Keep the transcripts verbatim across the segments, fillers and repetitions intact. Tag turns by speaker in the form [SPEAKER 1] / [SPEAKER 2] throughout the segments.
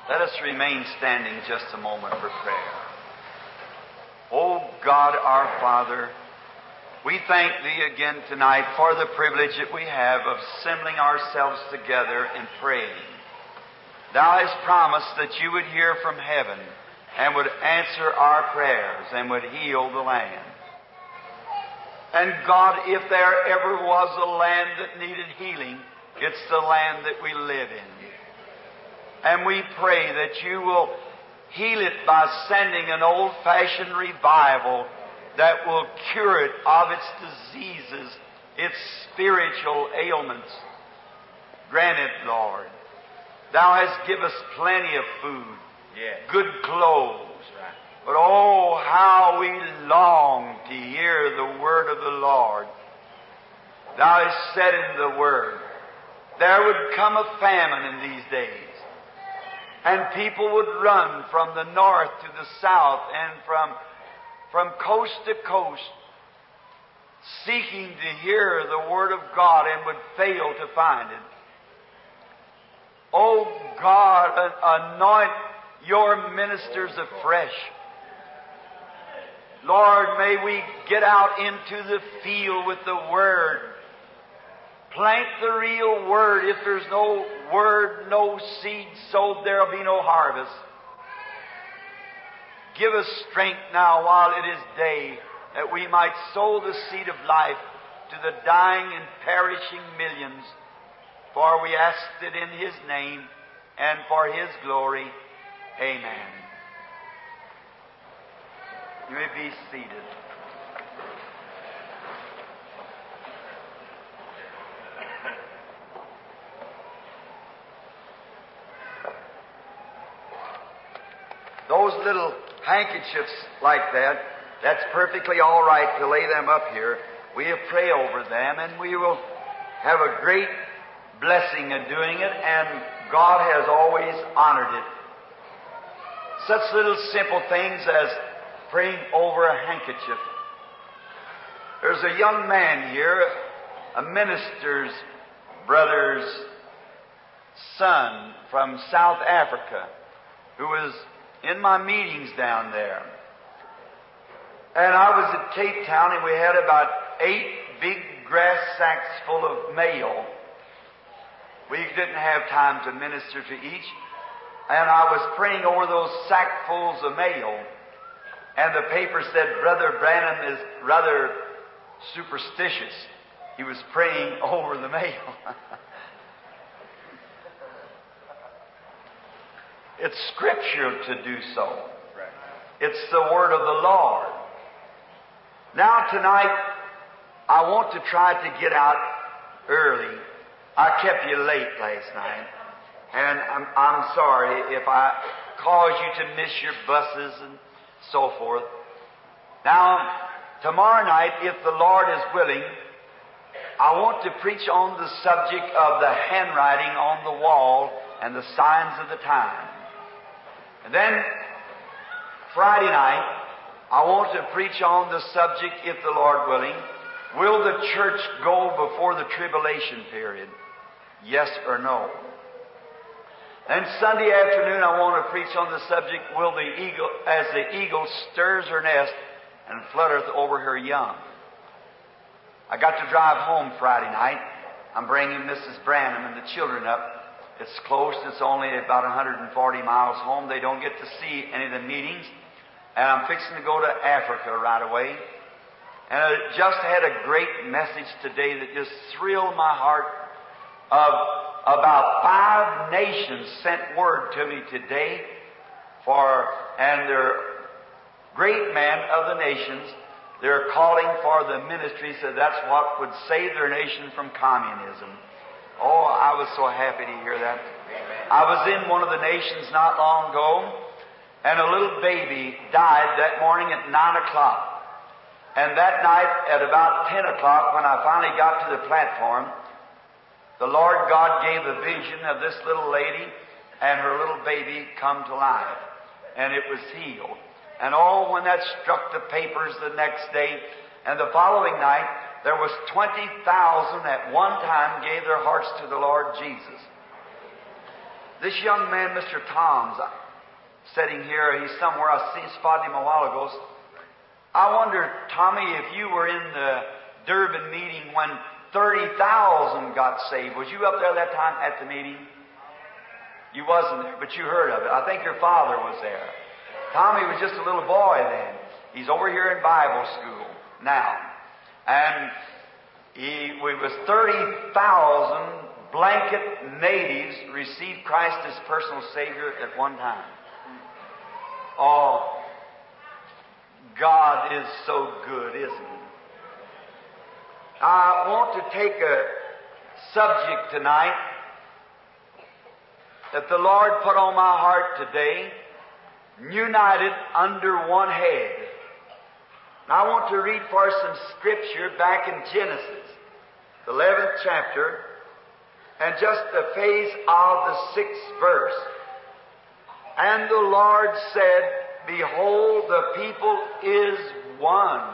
[SPEAKER 1] Let us remain standing just a moment for prayer. O God, our Father, we thank Thee again tonight for the privilege that we have of assembling ourselves together and praying. Thou hast promised that You would hear from heaven and would answer our prayers and would heal the land. And God, if there ever was a land that needed healing, it's the land that we live in. And we pray that You will heal it by sending an old-fashioned revival that will cure it of its diseases, its spiritual ailments. Grant it, Lord. Thou hast given us plenty of food, yes, good clothes. Right. But oh, how we long to hear the word of the Lord. Thou hast said in the word, there would come a famine in these days. And people would run from the north to the south and from, from coast to coast, seeking to hear the Word of God and would fail to find it. Oh God, anoint Your ministers afresh. Lord, may we get out into the field with the Word. Plant the real Word. If there's no Word, no seed sowed, there'll be no harvest. Give us strength now while it is day, that we might sow the seed of life to the dying and perishing millions. For we asked it in His name and for His glory. Amen. You may be seated. Those little handkerchiefs like that, that's perfectly all right to lay them up here. We'll pray over them and we will have a great blessing in doing it, and God has always honored it. Such little simple things as praying over a handkerchief. There's a young man here, a minister's brother's son from South Africa, who was in my meetings down there. And I was at Cape Town, and we had about eight big grass sacks full of mail. We didn't have time to minister to each. And I was praying over those sackfuls of mail. And the paper said, Brother Branham is rather superstitious. He was praying over the mail. It's Scripture to do so. It's the Word of the Lord. Now tonight, I want to try to get out early. I kept you late last night, and I'm, I'm sorry if I caused you to miss your buses and so forth. Now, tomorrow night, if the Lord is willing, I want to preach on the subject of the handwriting on the wall and the signs of the time. And then, Friday night, I want to preach on the subject, if the Lord willing, will the church go before the tribulation period? Yes or no? And Sunday afternoon, I want to preach on the subject, will the eagle, as the eagle stirs her nest and fluttereth over her young. I got to drive home Friday night. I'm bringing Missus Branham and the children up. It's close. It's only about one hundred forty miles home. They don't get to see any of the meetings. And I'm fixing to go to Africa right away. And I just had a great message today that just thrilled my heart. Of about five nations sent word to me today for, and they're great men of the nations. They're calling for the ministry, so that's what would save their nation from communism. Oh, I was so happy to hear that. I was in one of the nations not long ago, and a little baby died that morning at nine o'clock. And that night at about ten o'clock, when I finally got to the platform, the Lord God gave a vision of this little lady and her little baby come to life. And it was healed. And oh, when that struck the papers the next day and the following night, there was twenty thousand at one time gave their hearts to the Lord Jesus. This young man, Mister Toms, sitting here, he's somewhere, I see, spotted him a while ago. I wonder, Tommy, if you were in the Durban meeting when thirty thousand got saved. Was you up there that time at the meeting? You wasn't there, but you heard of it. I think your father was there. Tommy was just a little boy then. He's over here in Bible school now. And he, it was thirty thousand blanket natives received Christ as personal Savior at one time. Oh, God is so good, isn't He? I want to take a subject tonight that the Lord put on my heart today, united under one head. And I want to read for us some scripture back in Genesis, the eleventh chapter, and just a phase of the sixth verse. And the Lord said, Behold, the people is one.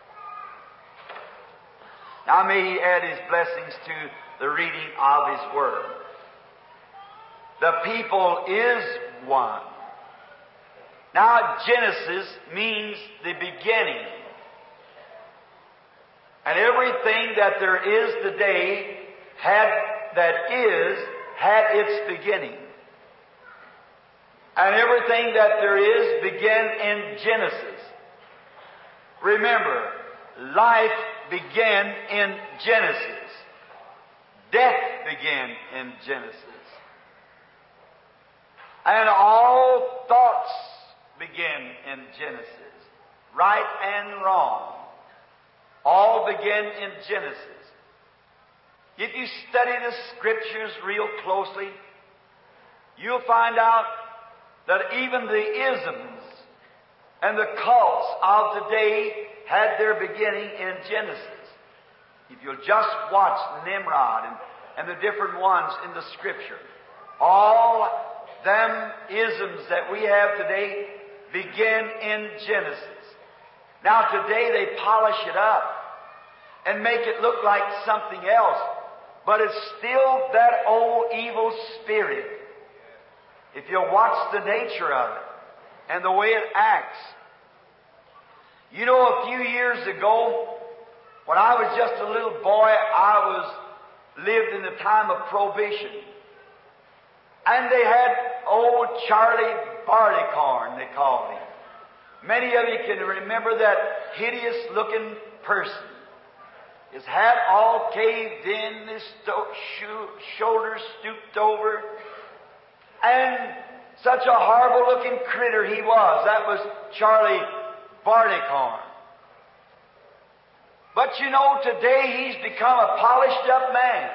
[SPEAKER 1] Now may He add His blessings to the reading of His Word. The people is one. Now, Genesis means the beginning. And everything that there is today had, that is, had its beginning. And everything that there is began in Genesis. Remember, life began in Genesis. Death began in Genesis. And all thoughts begin in Genesis. Right and wrong. All begin in Genesis. If you study the Scriptures real closely, you'll find out that even the isms and the cults of today had their beginning in Genesis. If you'll just watch Nimrod and, and the different ones in the Scripture, all them isms that we have today begin in Genesis. Now today they polish it up and make it look like something else, but it's still that old evil spirit. If you'll watch the nature of it and the way it acts. You know, a few years ago, when I was just a little boy, I was lived in the time of Prohibition. And they had old Charlie Barleycorn, they called him. Many of you can remember that hideous-looking person. His hat all caved in, his sto- sho- shoulders stooped over, and such a horrible-looking critter he was. That was Charlie Barleycorn. But you know, today he's become a polished-up man.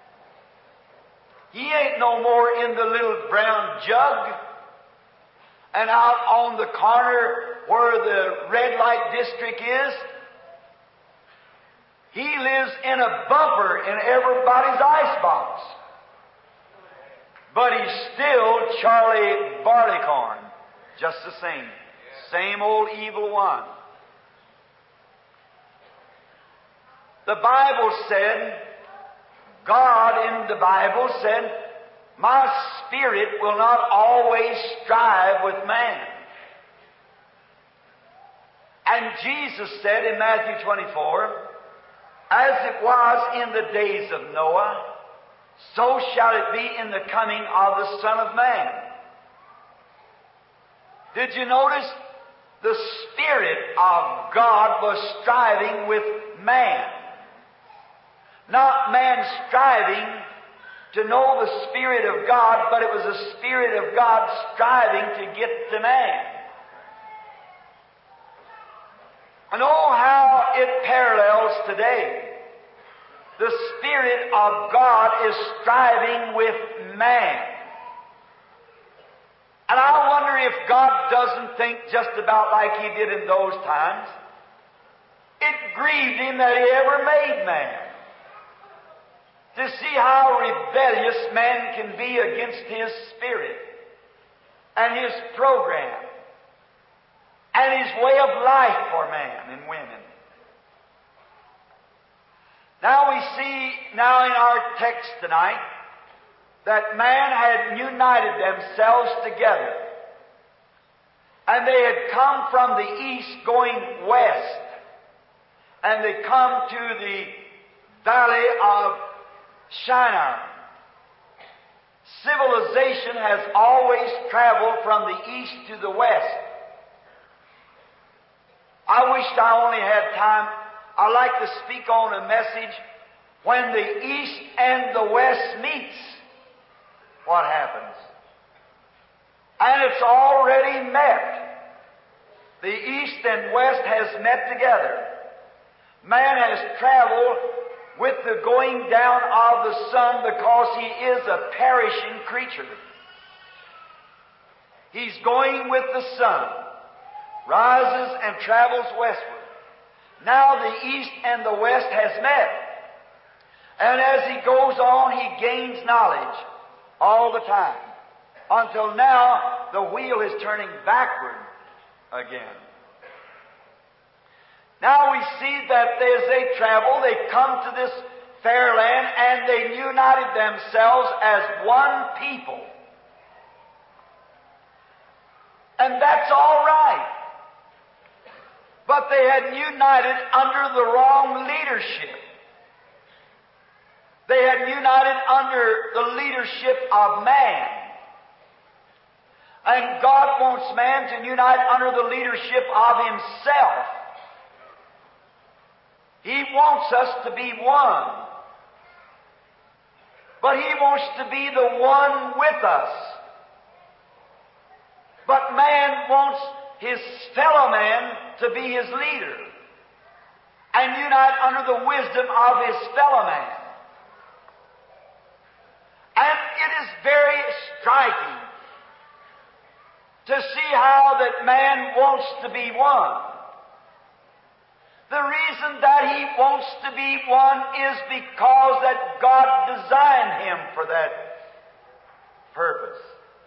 [SPEAKER 1] He ain't no more in the little brown jug and out on the corner where the red light district is. He lives in a bumper in everybody's icebox. But he's still Charlie Barleycorn, just the same. Same old evil one. The Bible said, God in the Bible said, My spirit will not always strive with man. And Jesus said in Matthew twenty-four, As it was in the days of Noah, so shall it be in the coming of the Son of Man. Did you notice? The Spirit of God was striving with man. Not man striving to know the Spirit of God, but it was the Spirit of God striving to get to man. And oh, how it parallels today. The Spirit of God is striving with man. And I wonder if God doesn't think just about like He did in those times. It grieved Him that He ever made man. To see how rebellious man can be against His Spirit and His program and His way of life for man and women. Now we see now in our text tonight that man had united themselves together, and they had come from the east going west, and they come to the valley of Shinar. Civilization has always traveled from the east to the west. I wished I only had time. I'd like to speak on a message when the east and the west meets. What happens? And it's already met. The east and west has met together. Man has traveled with the going down of the sun because he is a perishing creature. He's going with the sun, rises and travels westward. Now the east and the west has met. And as he goes on, he gains knowledge all the time. Until now, the wheel is turning backward again. Now we see that as they travel, they come to this fair land, and they united themselves as one people. And that's all right. But they had united under the wrong leadership. They had united under the leadership of man. And God wants man to unite under the leadership of Himself. He wants us to be one. But He wants to be the one with us. But man wants his fellow man to be his leader and unite under the wisdom of his fellow man. And it is very striking to see how that man wants to be one. The reason that he wants to be one is because that God designed him for that purpose.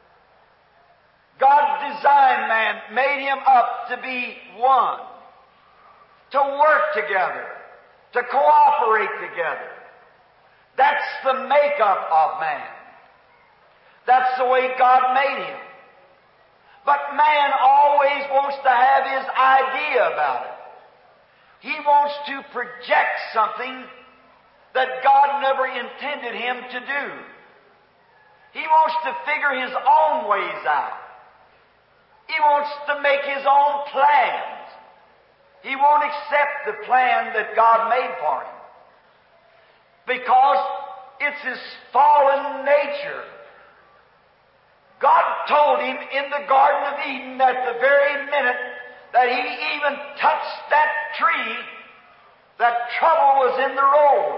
[SPEAKER 1] God designed man, made him up to be one, to work together, to cooperate together. That's the makeup of man. That's the way God made him. But man always wants to have his idea about it. He wants to project something that God never intended him to do. He wants to figure his own ways out. He wants to make his own plans. He won't accept the plan that God made for him, because it's his fallen nature. God told him in the Garden of Eden that the very minute that he even touched that tree, that trouble was in the road.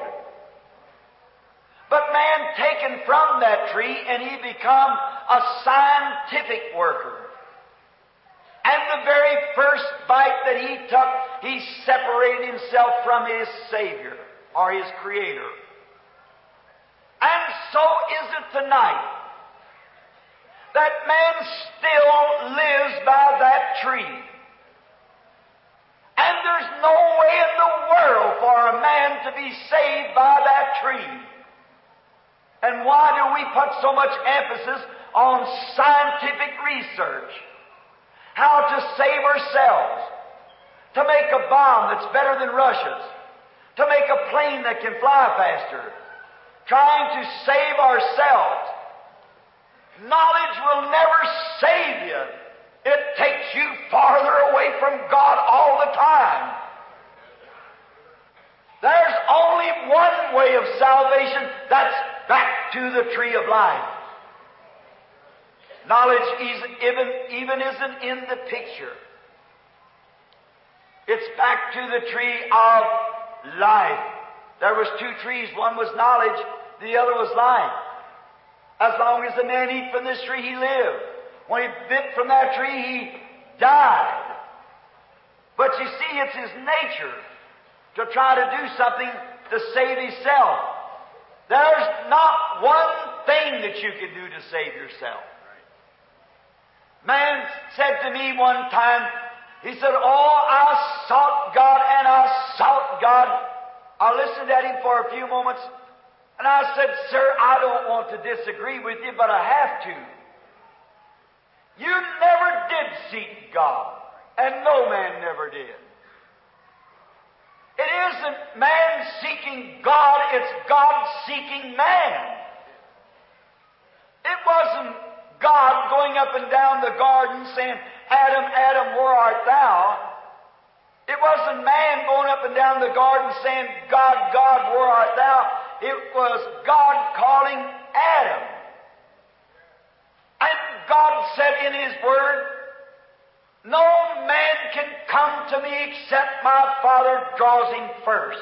[SPEAKER 1] But man taken from that tree, and he become a scientific worker. And the very first bite that he took, he separated himself from his Savior, or his Creator. And so is it tonight, that man still lives by that tree. And there's no way in the world for a man to be saved by that tree. And why do we put so much emphasis on scientific research? How to save ourselves, to make a bomb that's better than Russia's, to make a plane that can fly faster, trying to save ourselves. Knowledge will never save you. It takes you farther away from God all the time. There's only one way of salvation. That's back to the tree of life. Knowledge even, even isn't in the picture. It's back to the tree of life. There was two trees. One was knowledge, the other was life. As long as the man eat from this tree, he lived. When he bit from that tree, he died. But you see, it's his nature to try to do something to save himself. There's not one thing that you can do to save yourself. Man said to me one time, he said, "Oh, I sought God and I sought God." I listened at him for a few moments, and And I said, sir, I don't want to disagree with you, but I have to. You never did seek God, and no man never did. It isn't man seeking God, it's God seeking man. It wasn't God going up and down the garden saying, Adam, Adam, where art thou? It wasn't man going up and down the garden saying, God, God, where art thou? It was God calling Adam. And God said in His Word, no man can come to me except my Father draws him first.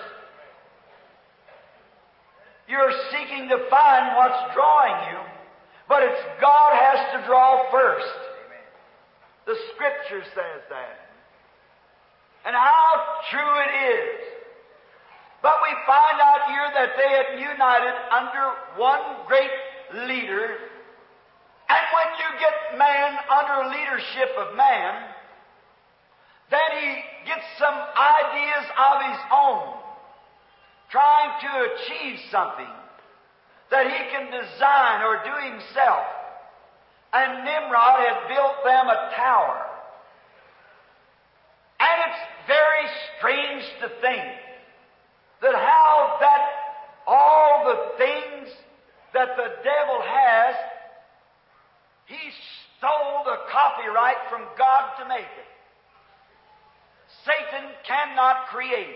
[SPEAKER 1] You're seeking to find what's drawing you, but it's God has to draw first. The Scripture says that. And how true it is. But we find out here that they had united under one great leader. And when you get man under leadership of man, then he gets some ideas of his own, trying to achieve something that he can design or do himself. And Nimrod had built them a tower. And it's very strange to think that how that all the things that the devil has, he stole the copyright from God to make it. Satan cannot create.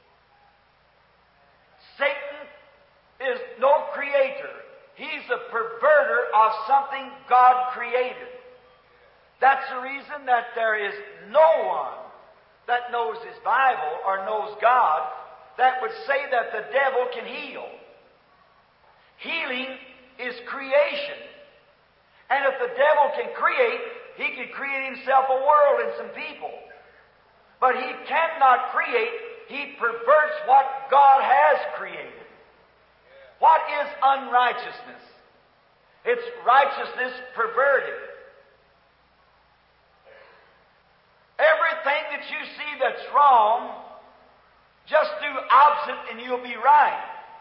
[SPEAKER 1] Satan is no creator. He's a perverter of something God created. That's the reason that there is no one that knows his Bible or knows God that would say that the devil can heal. Healing is creation. And if the devil can create, he can create himself a world and some people. But he cannot create. He perverts what God has created. What is unrighteousness? It's righteousness perverted. Everything that you see that's wrong, just do opposite and you'll be right.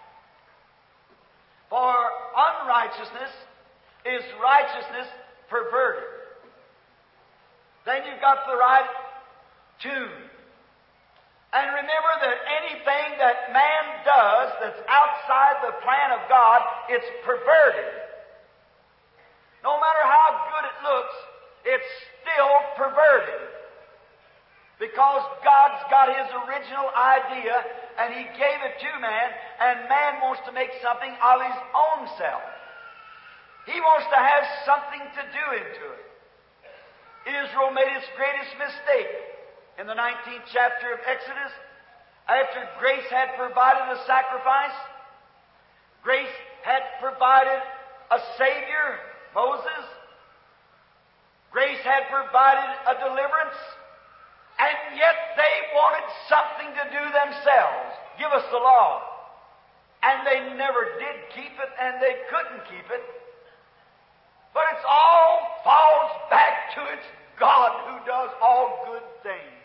[SPEAKER 1] For unrighteousness is righteousness perverted. Then you've got the right tune. And remember that anything that man does that's outside the plan of God, it's perverted. No matter how good it looks, it's still perverted. Because God's got His original idea, and He gave it to man, and man wants to make something of his own self. He wants to have something to do into it. Israel made its greatest mistake in the nineteenth chapter of Exodus. After grace had provided a sacrifice, grace had provided a Savior, Moses. Grace had provided a deliverance. And yet they wanted something to do themselves. Give us the law. And they never did keep it, and they couldn't keep it. But it all falls back to its God who does all good things.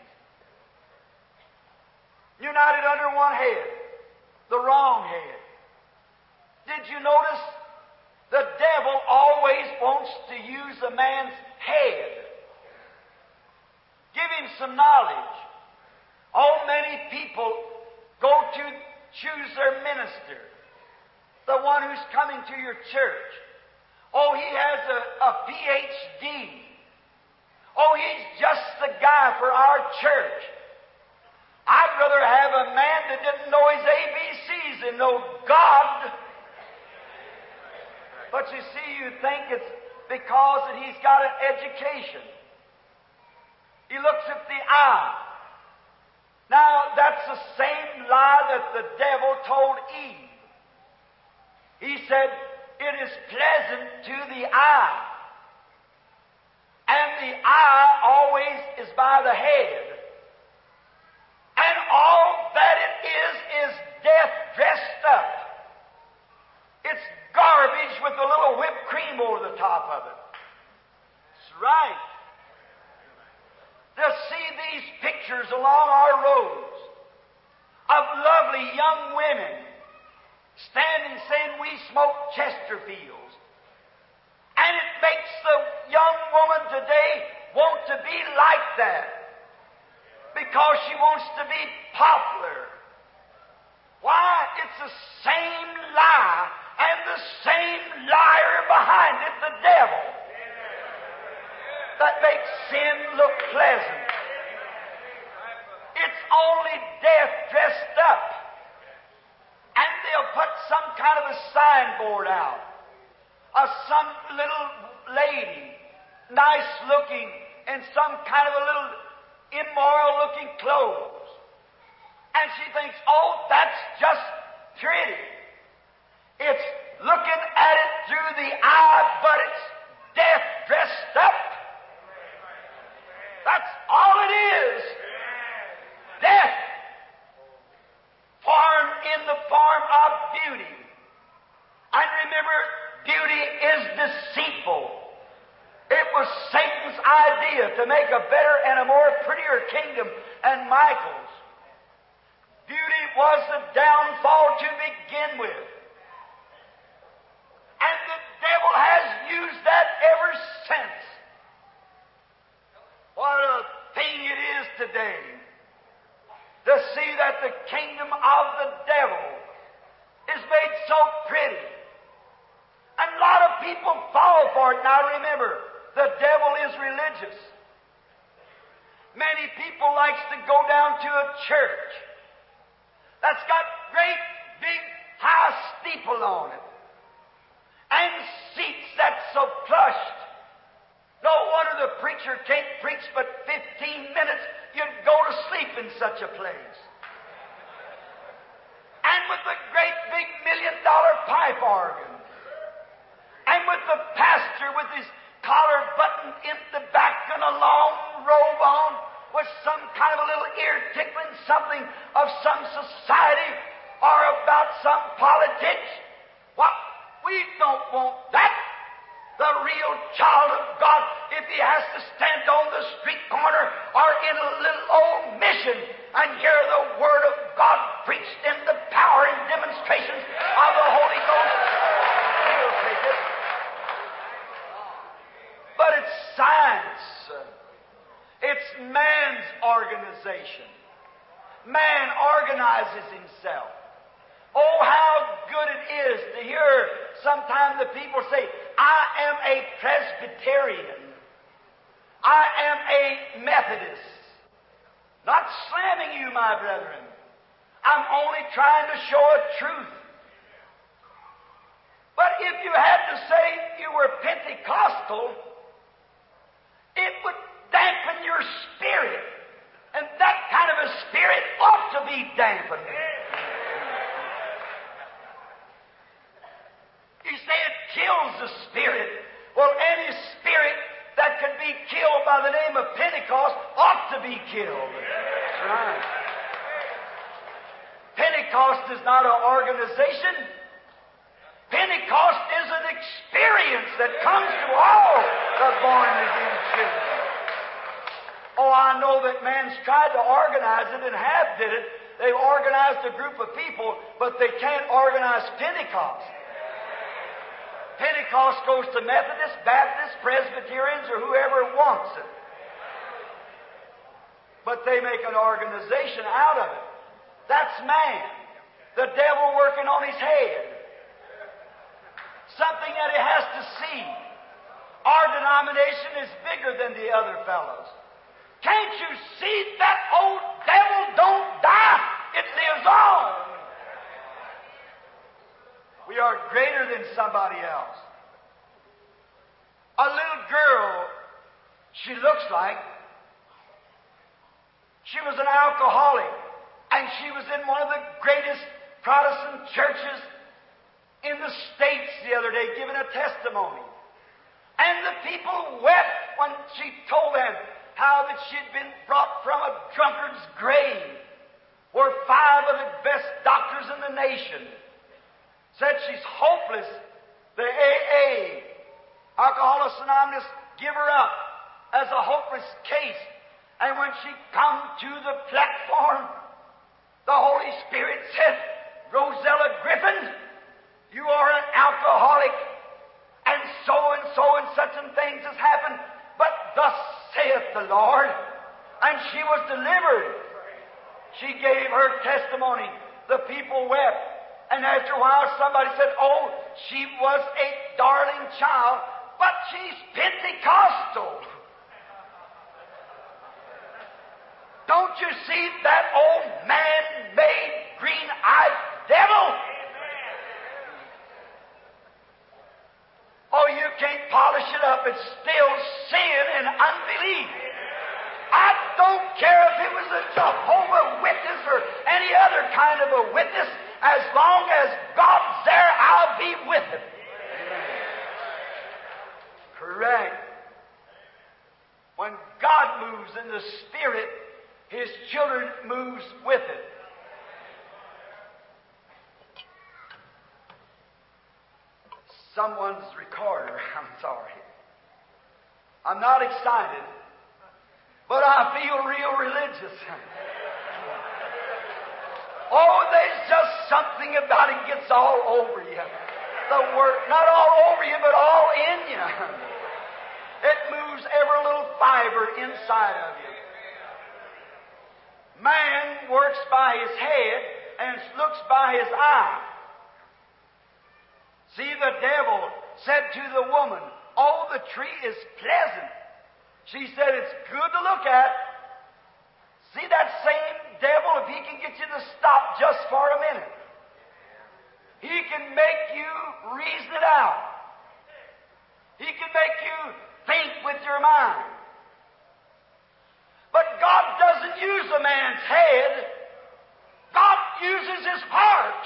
[SPEAKER 1] United under one head, the wrong head. Did you notice? The devil always wants to use a man's head. Give him some knowledge. Oh, many people go to choose their minister, the one who's coming to your church. Oh, he has a, a P H D. Oh, he's just the guy for our church. I'd rather have a man that didn't know his A B Cs than know God. But you see, you think it's because that he's got an education. He looks at the eye. Now, that's the same lie that the devil told Eve. He said, it is pleasant to the eye. And the eye always is by the head. And all that it is, is death dressed up. It's garbage with a little whipped cream over the top of it. That's right. To see these pictures along our roads of lovely young women standing saying, we smoke Chesterfields. And it makes the young woman today want to be like that because she wants to be popular. Why? It's the same lie and the same liar behind it, the devil, that makes sin look pleasant. It's only death dressed up. And they'll put some kind of a signboard out of some little lady, nice looking, in some kind of a little immoral looking clothes. And she thinks, oh, that's just pretty. It's looking at it through the eye, but it's death dressed up. That's all it is. Death, formed in the form of beauty. And remember, beauty is deceitful. It was Satan's idea to make a better and a more prettier kingdom than Michael's. Beauty was the downfall to begin with. And the devil has used that ever since. What a thing it is today to see that the kingdom of the devil is made so pretty. And a lot of people fall for it. Now remember, the devil is religious. Many people likes to go down to a church that's got great big high steeple on it and seats that's so plushed. No wonder the preacher can't preach but fifteen minutes. You'd go to sleep in such a place. And with the great big million dollar pipe organ. And with the pastor with his collar buttoned in the back and a long robe on with some kind of a little ear tickling something of some society or about some politics. Well, we don't want that. The real child of God, if he has to stand on the street corner or in a little old mission and hear the Word of God preached in the power and demonstrations of the Holy Ghost, he'll take it. But it's science. It's man's organization. Man organizes himself. Oh, how good it is to hear sometimes the people say, I am a Presbyterian. I am a Methodist. Not slamming you, my brethren. I'm only trying to show a truth. But if you had to say you were Pentecostal, it would dampen your spirit. And that kind of a spirit ought to be dampened. You say it kills the spirit. Well, any spirit that can be killed by the name of Pentecost ought to be killed. That's right. Pentecost is not an organization. Pentecost is an experience that comes to all the born-again children. Oh, I know that man's tried to organize it and have did it. They've organized a group of people, but they can't organize Pentecost. Pentecost goes to Methodists, Baptists, Presbyterians, or whoever wants it. But they make an organization out of it. That's man. The devil working on his head. Something that he has to see. Our denomination is bigger than the other fellows. Can't you see that old devil don't die? It lives on. We are greater than somebody else. A little girl, she looks like, she was an alcoholic, and she was in one of the greatest Protestant churches in the States the other day, giving a testimony. And the people wept when she told them how that she'd been brought from a drunkard's grave, where five of the best doctors in the nation said she's hopeless. The A A, Alcoholics Anonymous, give her up as a hopeless case. And when she come to the platform, the Holy Spirit said, Rosella Griffin, You are an alcoholic, and so and so and such and things has happened, but thus saith the Lord. And she was delivered. She gave her testimony. The people wept. And after a while somebody said, oh, she was a darling child, but she's Pentecostal. Don't you see that old man-made, green-eyed devil? Oh, you can't polish it up. It's still sin and unbelief. I don't care if it was a Jehovah's Witness or any other kind of a witness. As long as God's there, I'll be with Him. Correct. When God moves in the Spirit, His children moves with it. Someone's recorder. I'm sorry. I'm not excited, but I feel real religious. Oh, there's just something about it gets all over you. The word, not all over you, but all in you. It moves every little fiber inside of you. Man works by his head and looks by his eye. See, the devil said to the woman, oh, the tree is pleasant. She said, it's good to look at. See, that same devil, if he can get you to stop just for a minute, he can make you reason it out. He can make you think with your mind. But God doesn't use a man's head. God uses his heart.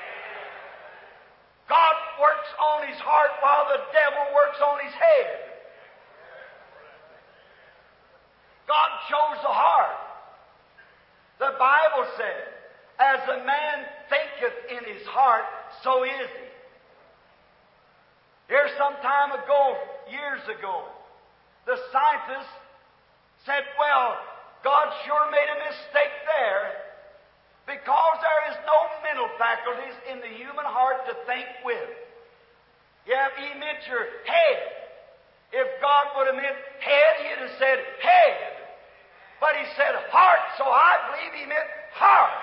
[SPEAKER 1] God works on his heart while the devil works on his head. God chose the heart. The Bible said, as a man thinketh in his heart, so is he. Here some time ago, years ago, the scientists said, well, God sure made a mistake there, because there is no mental faculties in the human heart to think with. Yeah, He meant your head. If God would have meant head, He'd have said head. But He said heart, so I believe He meant heart.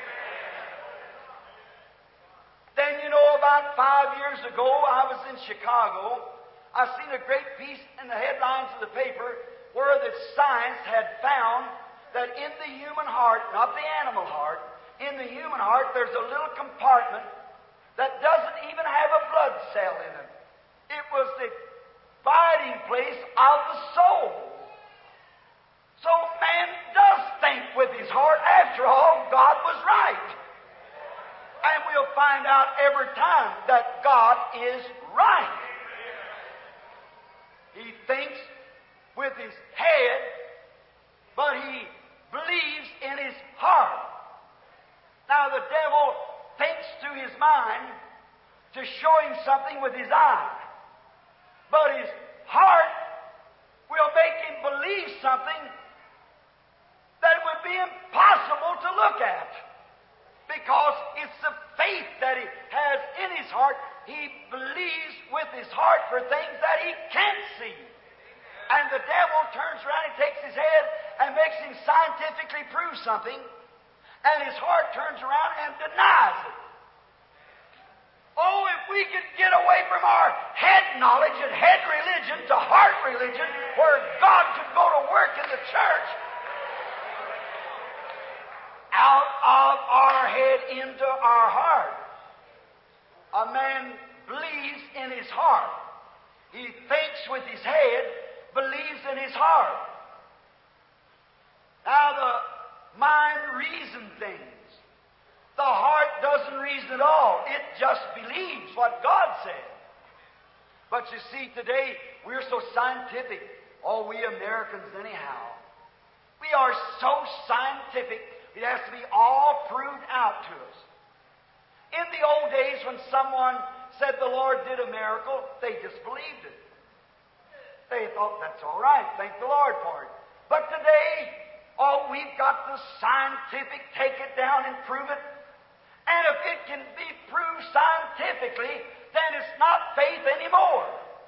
[SPEAKER 1] Then, you know, about five years ago, I was in Chicago. I seen a great piece in the headlines of the paper where that science had found that in the human heart, not the animal heart, in the human heart, there's a little compartment that doesn't even have a blood cell in it. It was the abiding place of the soul. So man does think with his heart. After all, God was right. And we'll find out every time that God is right. He thinks with his head, but he believes in his heart. Now the devil thinks through his mind to show him something with his eye. But his heart will make him believe something that it would be impossible to look at. Because it's the faith that he has in his heart. He believes with his heart for things that he can't see. And the devil turns around and takes his head and makes him scientifically prove something. And his heart turns around and denies it. Oh, if we could get away from our head knowledge and head religion to heart religion, where God could go to work in the church, out of our head into our heart. A man believes in his heart. He thinks with his head, believes in his heart. Now the mind reasons things. The heart doesn't reason at all. It just believes what God said. But you see, today we're so scientific. Oh, we Americans anyhow. We are so scientific, it has to be all proved out to us. In the old days when someone said the Lord did a miracle, they just believed it. They thought, that's all right, thank the Lord for it. But today, oh, we've got the scientific, take it down and prove it. And if it can be proved scientifically, then it's not faith anymore.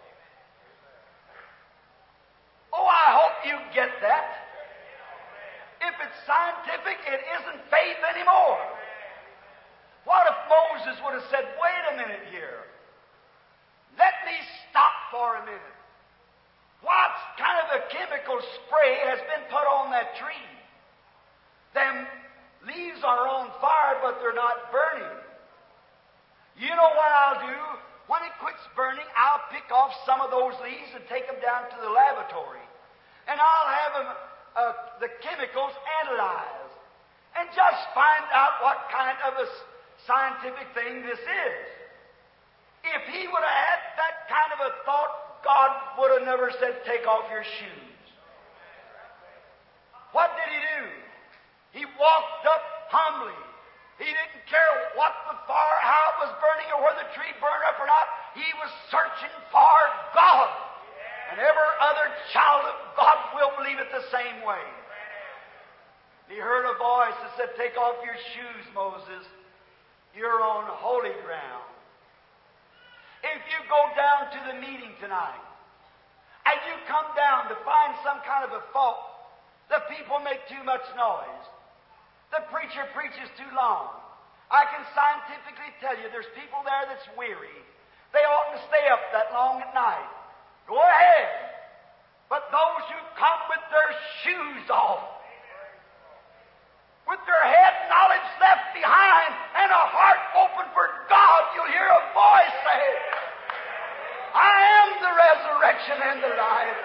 [SPEAKER 1] Oh, I hope you get that. If it's scientific, it isn't faith anymore. What if Moses would have said, wait a minute here. Let me stop for a minute. What kind of a chemical spray has been put on that tree? Them leaves are on fire, but they're not burning. You know what I'll do? When it quits burning, I'll pick off some of those leaves and take them down to the laboratory. And I'll have them, uh, the chemicals analyzed. And just find out what kind of a scientific thing this is. If he would have had that kind of a thought, God would have never said, take off your shoes. What did he do? He walked up humbly. He didn't care what the fire, how it was burning, or whether the tree burned up or not. He was searching for God. And every other child of God will believe it the same way. He heard a voice that said, take off your shoes, Moses. You're on holy ground. If you go down to the meeting tonight, and you come down to find some kind of a fault, the people make too much noise, the preacher preaches too long, I can scientifically tell you there's people there that's weary. They oughtn't to stay up that long at night. Go ahead. But those who come with their shoes off, with their head knowledge left behind and a heart open for God, you'll hear a voice say, I am the resurrection and the life.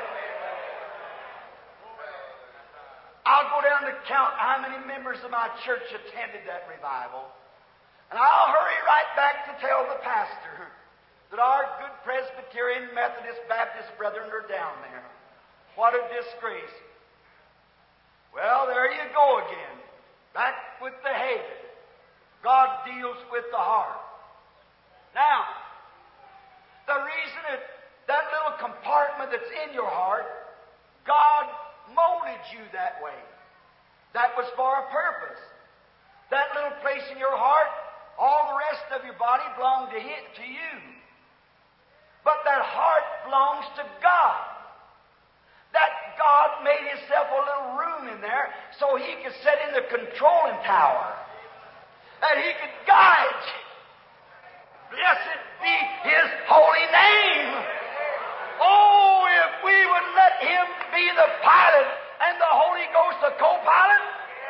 [SPEAKER 1] I'll go down to count how many members of my church attended that revival. And I'll hurry right back to tell the pastor that our good Presbyterian, Methodist, Baptist brethren are down there. What a disgrace. Well, there you go again. Back with the head. God deals with the heart. Now, the reason that that little compartment that's in your heart, God molded you that way. That was for a purpose. That little place in your heart, all the rest of your body belonged to Him, to you. But that heart belongs to God. That God made Himself a little room in there so He could sit in the controlling tower. That He could guide you. Blessed be His holy name. Oh, if we would let Him be the pilot and the Holy Ghost the co-pilot,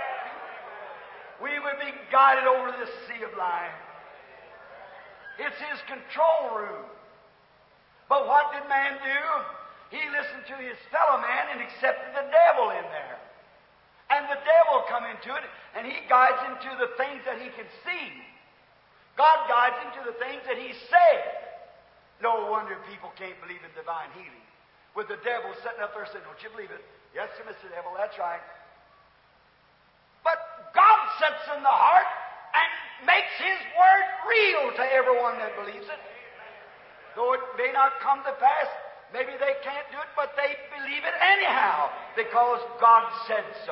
[SPEAKER 1] we would be guided over this sea of life. It's His control room. But what did man do? He listened to his fellow man and accepted the devil in there. And the devil come into it, and he guides him to the things that he can see. God guides him to the things that He said. No wonder people can't believe in divine healing. With the devil sitting up there saying, don't you believe it? Yes, sir, Mister Devil, that's right. But God sits in the heart and makes His word real to everyone that believes it. Though it may not come to pass, maybe they can't do it, but they believe it anyhow because God said so.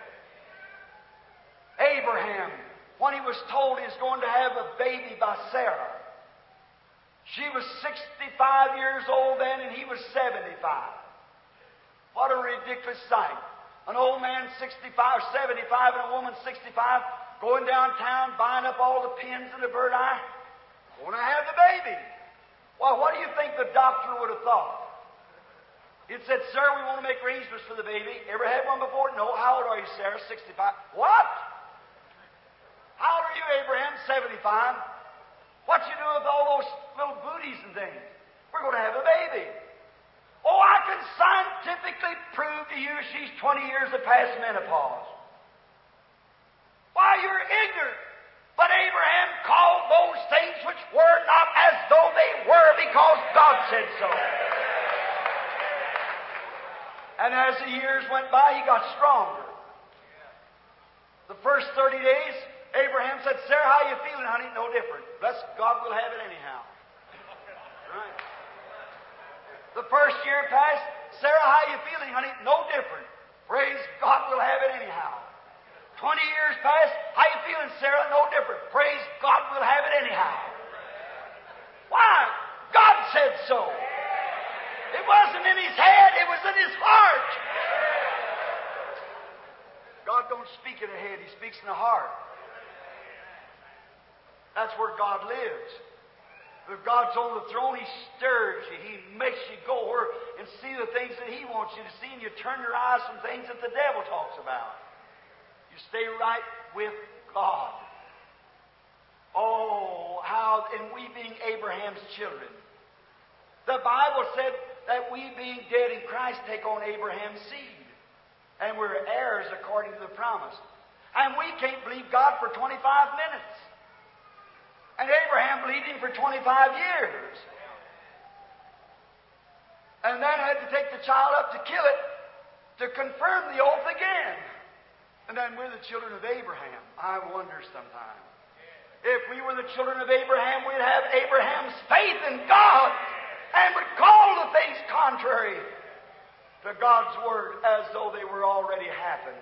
[SPEAKER 1] Abraham, when he was told he was going to have a baby by Sarah, she was sixty-five years old then and he was seventy-five. What a ridiculous sight. An old man sixty-five, seventy-five and a woman sixty-five going downtown buying up all the pins in the bird eye, going to have the baby. Well, what do you think the doctor would have thought? It said, sir, we want to make arrangements for the baby. Ever had one before? No. How old are you, Sarah? sixty-five. What? How old are you, Abraham? seventy-five. What you do with all those little booties and things? We're going to have a baby. Oh, I can scientifically prove to you she's twenty years of past menopause. Why, you're ignorant. But Abraham called those things which were not as though they were because God said so. And as the years went by, he got stronger. The first thirty days, Abraham said, Sarah, how you feeling, honey? No different. Bless God, we'll have it anyhow. Right. The first year passed, Sarah, how you feeling, honey? No different. Praise God, we'll have it anyhow. Twenty years past, how you feeling, Sarah? No different. Praise God, we'll have it anyhow. Why? God said so. It wasn't in his head, it was in his heart. God don't speak in the head, he speaks in the heart. That's where God lives. If God's on the throne, he stirs you. He makes you go over and see the things that he wants you to see, and you turn your eyes from things that the devil talks about. You stay right with God. Oh, how, and we being Abraham's children. The Bible said that we being dead in Christ take on Abraham's seed. And we're heirs according to the promise. And we can't believe God for twenty-five minutes. And Abraham believed him for twenty-five years. And then had to take the child up to kill it to confirm the oath again. And then we're the children of Abraham. I wonder sometimes. If we were the children of Abraham, we'd have Abraham's faith in God and would call the things contrary to God's Word as though they were already happened.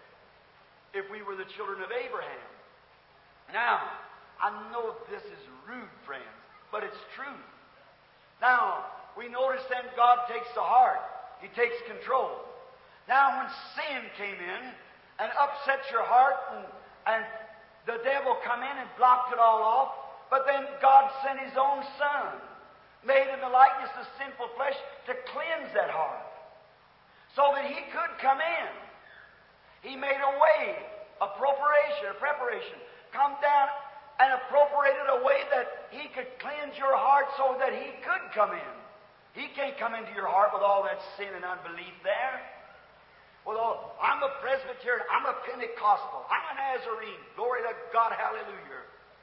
[SPEAKER 1] If we were the children of Abraham. Now, I know this is rude, friends, but it's true. Now, we notice then God takes the heart. He takes control. Now, when sin came in and upset your heart, and, and the devil come in and blocked it all off, but then God sent His own Son, made in the likeness of sinful flesh, to cleanse that heart, so that He could come in. He made a way, a preparation, a preparation, come down and appropriated a way that He could cleanse your heart so that He could come in. He can't come into your heart with all that sin and unbelief there. With all, I'm a Presbyterian, I'm a Pentecostal, I'm a Nazarene, glory to God, hallelujah.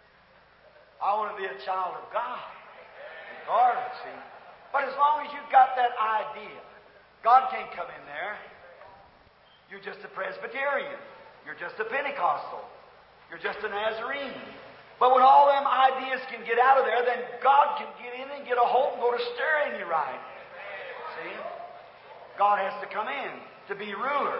[SPEAKER 1] I want to be a child of God. Regardless, see. But as long as you've got that idea, God can't come in there. You're just a Presbyterian. You're just a Pentecostal. You're just a Nazarene. But when all them ideas can get out of there, then God can get in and get a hold and go to stirring you right. See? God has to come in to be ruler.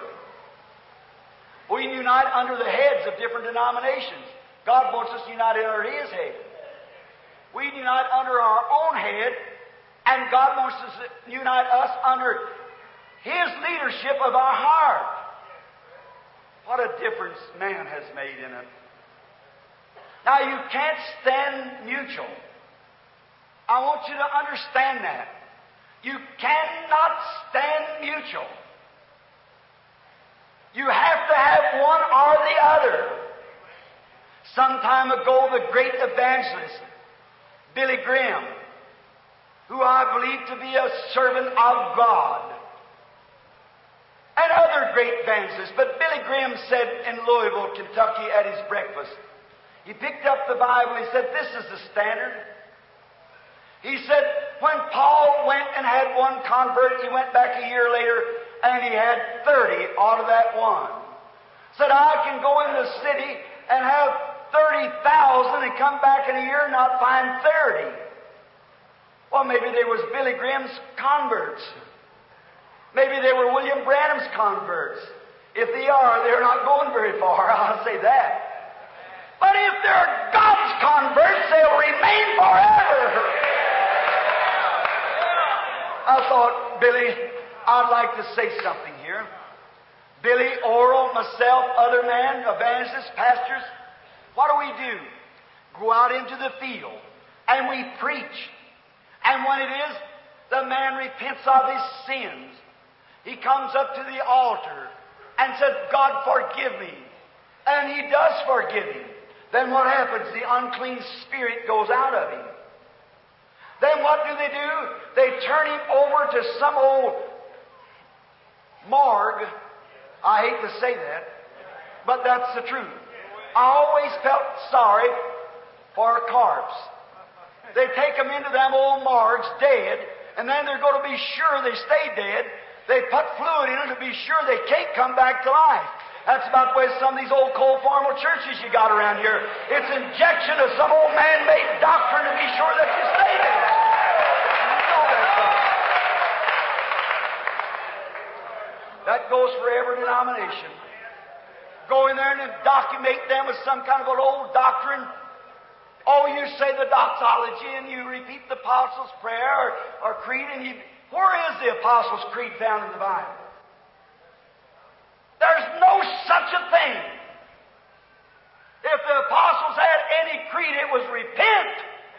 [SPEAKER 1] We unite under the heads of different denominations. God wants us united under His head. We unite under our own head, and God wants us to unite us under His leadership of our heart. What a difference man has made in it. Now, you can't stand mutual. I want you to understand that. You cannot stand mutual. You have to have one or the other. Some time ago, the great evangelist, Billy Graham, who I believe to be a servant of God, and other great evangelists, but Billy Graham said in Louisville, Kentucky, at his breakfast, he picked up the Bible, he said, this is the standard. He said, when Paul went and had one convert, he went back a year later, and he had thirty out of that one. Said, I can go in the city and have thirty thousand and come back in a year and not find thirty. Well, maybe they was Billy Graham's converts. Maybe they were William Branham's converts. If they are, they're not going very far, I'll say that. But if they're God's converts, they'll remain forever. I thought, Billy, I'd like to say something here. Billy, Oral, myself, other men, evangelists, pastors, what do we do? Go out into the field and we preach. And when it is, the man repents of his sins. He comes up to the altar and says, God, forgive me. And He does forgive him. Then what happens? The unclean spirit goes out of him. Then what do they do? They turn him over to some old morgue. I hate to say that, but that's the truth. I always felt sorry for a corpse. They take them into them old morgues dead, and then they're going to be sure they stay dead. They put fluid in them to be sure they can't come back to life. That's about the way some of these old cold formal churches you got around here. It's injection of some old man-made doctrine to be sure that you stay there. You know that, folks. That goes for every denomination. Go in there and indoctrinate them with some kind of an old doctrine. Oh, you say the doxology and you repeat the Apostles' Prayer or, or Creed, and you... Where is the Apostles' Creed found in the Bible? There's no such a thing. If the Apostles had any creed, it was repent.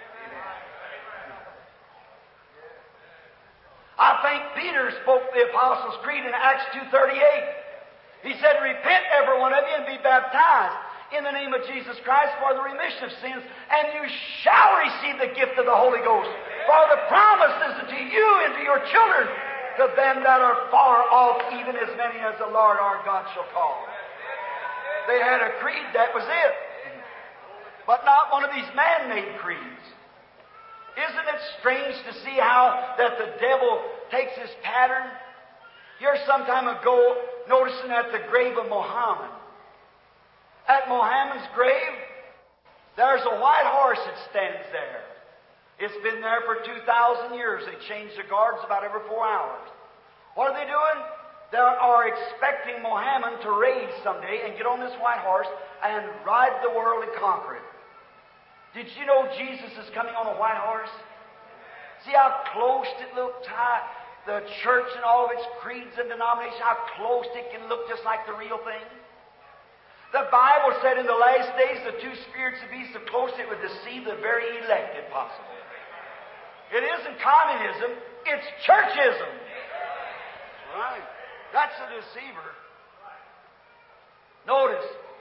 [SPEAKER 1] I think Peter spoke the Apostles' Creed in Acts two thirty-eight. He said, repent, every one of you, and be baptized in the name of Jesus Christ for the remission of sins, and you shall receive the gift of the Holy Ghost. For the promise is to you and to your children, to them that are far off, even as many as the Lord our God shall call. They had a creed, that was it. But not one of these man-made creeds. Isn't it strange to see how that the devil takes his pattern? Here some time ago, noticing at the grave of Muhammad. At Muhammad's grave, there's a white horse that stands there. It's been there for two thousand years. They change the guards about every four hours. What are they doing? They are expecting Muhammad to raise someday and get on this white horse and ride the world and conquer it. Did you know Jesus is coming on a white horse? See how close it looked? How the church and all of its creeds and denominations, how close it can look just like the real thing? The Bible said in the last days the two spirits would be so close it would deceive the very elect if possible. It isn't communism, it's churchism. Right. That's a deceiver. Notice,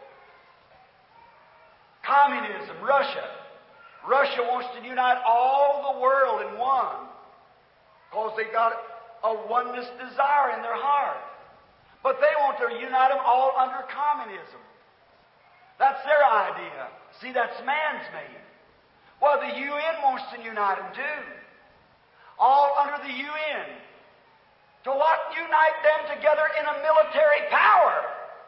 [SPEAKER 1] communism, Russia. Russia wants to unite all the world in one because they got a oneness desire in their heart. But they want to unite them all under communism. That's their idea. See, that's man's made. Well, the U N wants to unite them too. All under the U N. To what? Unite them together in a military power.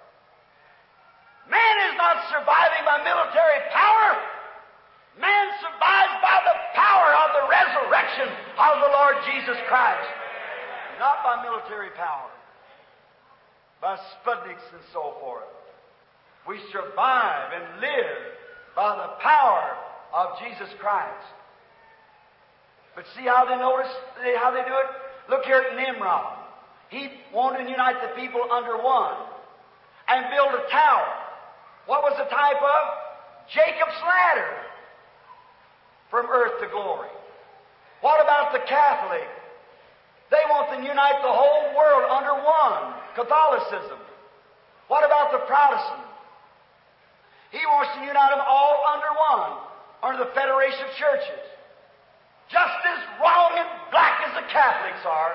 [SPEAKER 1] Man is not surviving by military power. Man survives by the power of the resurrection of the Lord Jesus Christ. Not by military power. By Sputniks and so forth. We survive and live by the power of Jesus Christ. But see how they notice how they do it? Look here at Nimrod. He wanted to unite the people under one and build a tower. What was the type of? Jacob's ladder from earth to glory. What about the Catholic? They want to unite the whole world under one, Catholicism. What about the Protestant? He wants to unite them all under one, under the Federation of Churches. Just as wrong and black as the Catholics are.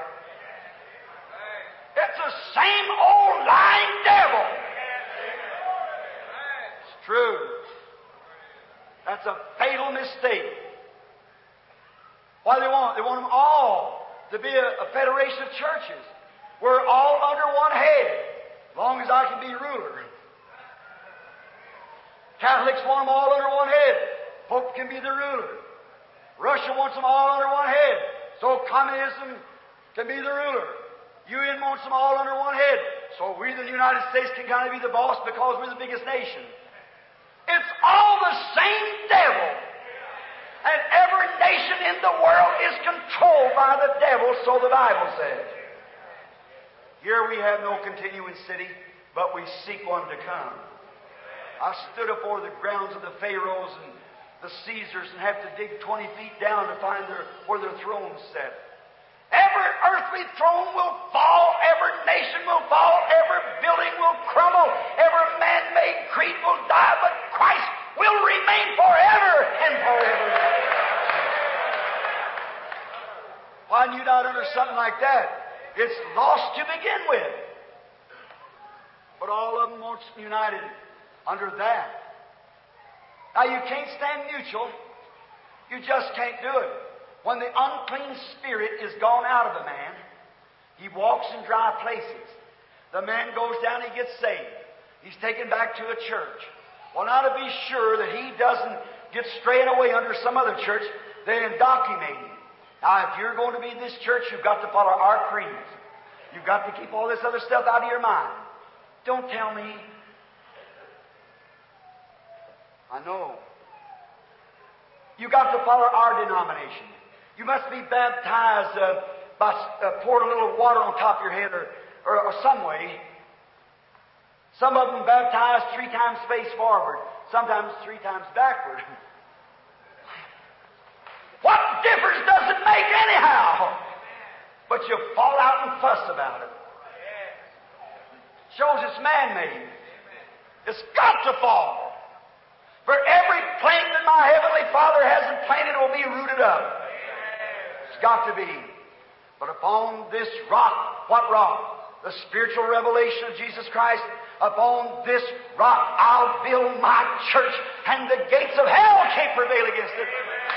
[SPEAKER 1] It's the same old lying devil. It's true. That's a fatal mistake. What do they want? They want them all to be a, a federation of churches. We're all under one head, as long as I can be ruler. Catholics want them all under one head. Pope can be the ruler. Russia wants them all under one head, so communism can be the ruler. U N wants them all under one head, so we, the United States, can kind of be the boss because we're the biggest nation. It's all the same devil. And every nation in the world is controlled by the devil, so the Bible says. Here we have no continuing city, but we seek one to come. I stood up over the grounds of the Pharaohs and the Caesars and have to dig twenty feet down to find their, where their thrones set. Every earthly throne will fall, every nation will fall, every building will crumble, every man-made creed will die, but Christ will remain forever and forever. Why you not under something like that? It's lost to begin with. But all of them wants united under that. Now you can't stand mutual. You just can't do it. When the unclean spirit is gone out of a man, he walks in dry places. The man goes down, he gets saved. He's taken back to a church. Well, now to be sure that he doesn't get straying away under some other church, they indoctrinate him. Now, if you're going to be in this church, you've got to follow our creeds. You've got to keep all this other stuff out of your mind. Don't tell me I know. You got to follow our denomination. You must be baptized uh, by uh, pouring a little water on top of your head or, or, or some way. Some of them baptized three times face forward, sometimes three times backward. What difference does it make anyhow? But you fall out and fuss about it. Shows it's man-made. It's got to fall. For every plant that my Heavenly Father hasn't planted will be rooted up. It's got to be. But upon this rock, what rock? The spiritual revelation of Jesus Christ. Upon this rock I'll build my church, and the gates of hell can't prevail against it.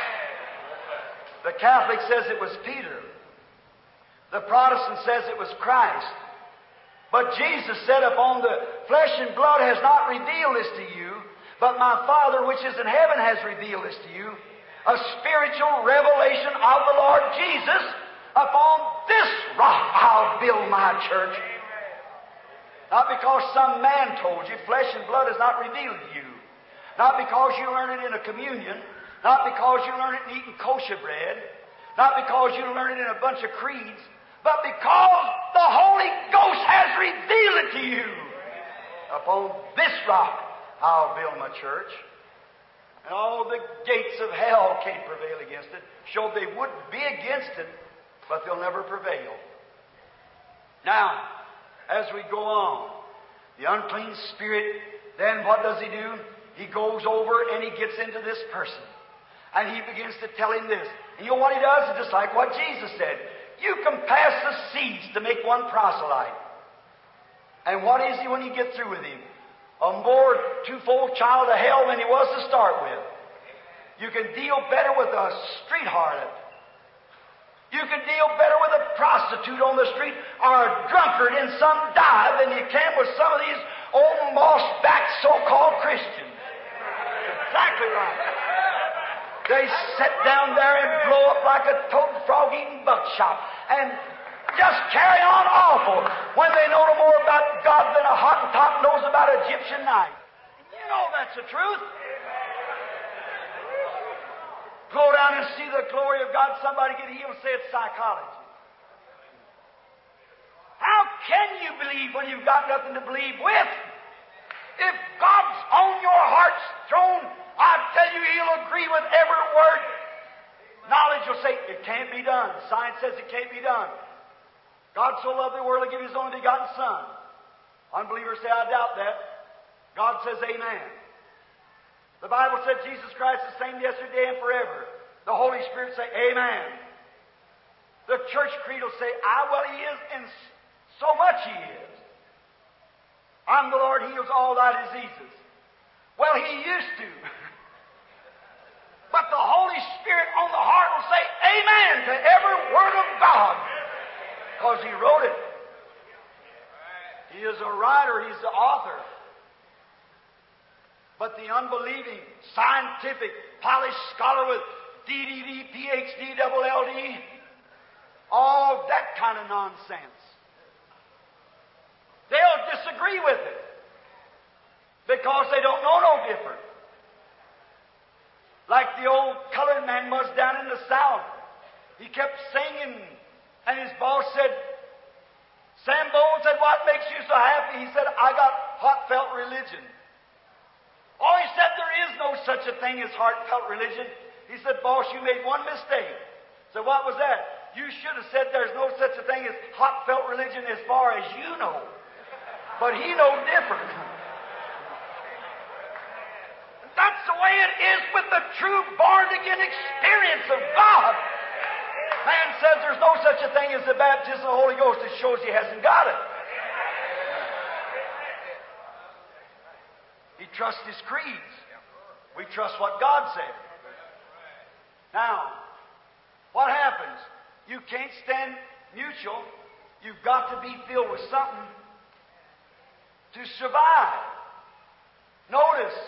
[SPEAKER 1] The Catholic says it was Peter. The Protestant says it was Christ. But Jesus said, upon the flesh and blood has not revealed this to you, but my Father which is in heaven has revealed this to you. A spiritual revelation of the Lord Jesus. Upon this rock I'll build my church. Not because some man told you. Flesh and blood has not revealed to you. Not because you learned it in a communion. Not because you learned it in eating kosher bread. Not because you learned it in a bunch of creeds. But because the Holy Ghost has revealed it to you. Upon this rock I'll build my church. And all the gates of hell can't prevail against it. Showed they would be against it, but they'll never prevail. Now, as we go on, the unclean spirit, then what does he do? He goes over and he gets into this person. And he begins to tell him this. And you know what he does? It's just like what Jesus said. You can pass the seeds to make one proselyte. And what is he when you get through with him? A more twofold child of hell than he was to start with. You can deal better with a street harlot. You can deal better with a prostitute on the street or a drunkard in some dive than you can with some of these old moss-backed so-called Christians. Exactly right. They sit down there and blow up like a toad frog eating buckshot and just carry on awful when they know no more about God than a Hottentot knows about an Egyptian knife. You know that's the truth. Go down and see the glory of God. Somebody get healed and say it's psychology. How can you believe when you've got nothing to believe with? If God's on your heart's throne, I tell you He'll agree with every word. Knowledge will say, it can't be done. Science says it can't be done. God so loved the world He gave His only begotten Son. Unbelievers say, I doubt that. God says, amen. The Bible said Jesus Christ is the same yesterday and forever. The Holy Spirit say, amen. The church creed will say, ah, well, He is, and so much He is. I'm the Lord, heals all thy diseases. Well, He used to. But the Holy Spirit on the heart will say, amen to every word of God. Because He wrote it. He is a writer, He's the author. But the unbelieving, scientific, polished scholar with D D D, P H D, double L D, all that kind of nonsense, they'll disagree with it because they don't know no different. Like the old colored man was down in the South. He kept singing, and his boss said, Sambo said, what makes you so happy? He said, I got heartfelt religion. Oh, he said, there is no such a thing as heartfelt religion. He said, boss, you made one mistake. So what was that? You should have said there's no such a thing as heartfelt religion as far as you know. But he know different. That's the way it is with the true born-again experience of God. Man says there's no such a thing as the baptism of the Holy Ghost. It shows he hasn't got it. He trusts his creeds. We trust what God said. Now, what happens? You can't stand mutual. You've got to be filled with something to survive. Notice,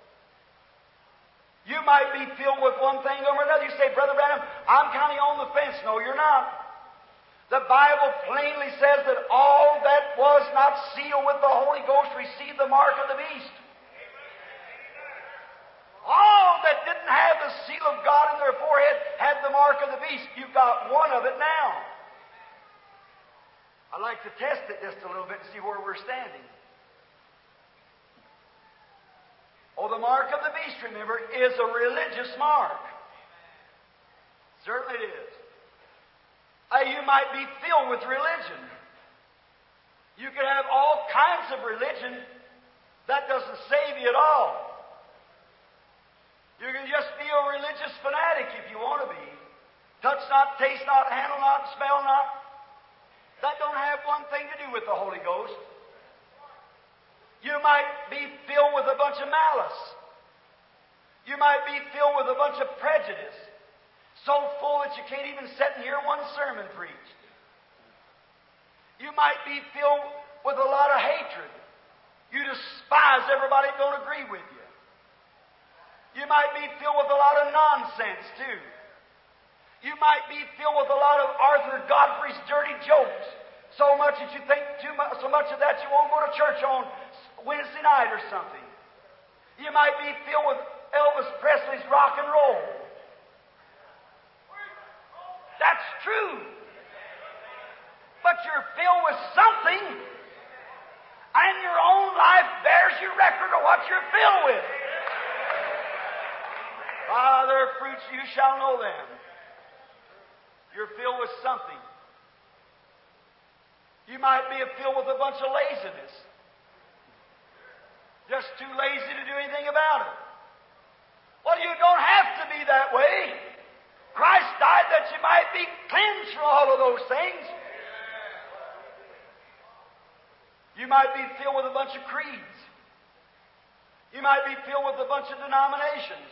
[SPEAKER 1] you might be filled with one thing over another. You say, Brother Branham, I'm kind of on the fence. No, you're not. The Bible plainly says that all that was not sealed with the Holy Ghost received the mark of the beast. beast. You've got one of it now. I'd like to test it just a little bit and see where we're standing. Oh, the mark of the beast, remember, is a religious mark. Certainly it is. Hey, you might be filled with religion. You can have all kinds of religion. That doesn't save you at all. You can just be a religious fanatic if you want to be. Touch not, taste not, handle not, smell not. That don't have one thing to do with the Holy Ghost. You might be filled with a bunch of malice. You might be filled with a bunch of prejudice. So full that you can't even sit and hear one sermon preached. You might be filled with a lot of hatred. You despise everybody that don't agree with you. You might be filled with a lot of nonsense, too. You might be filled with a lot of Arthur Godfrey's dirty jokes. So much that you think too much, so much of that you won't go to church on Wednesday night or something. You might be filled with Elvis Presley's rock and roll. That's true. But you're filled with something, and your own life bears your record of what you're filled with. By their fruits you shall know them. You're filled with something. You might be filled with a bunch of laziness. Just too lazy to do anything about it. Well, you don't have to be that way. Christ died that you might be cleansed from all of those things. You might be filled with a bunch of creeds. You might be filled with a bunch of denominations.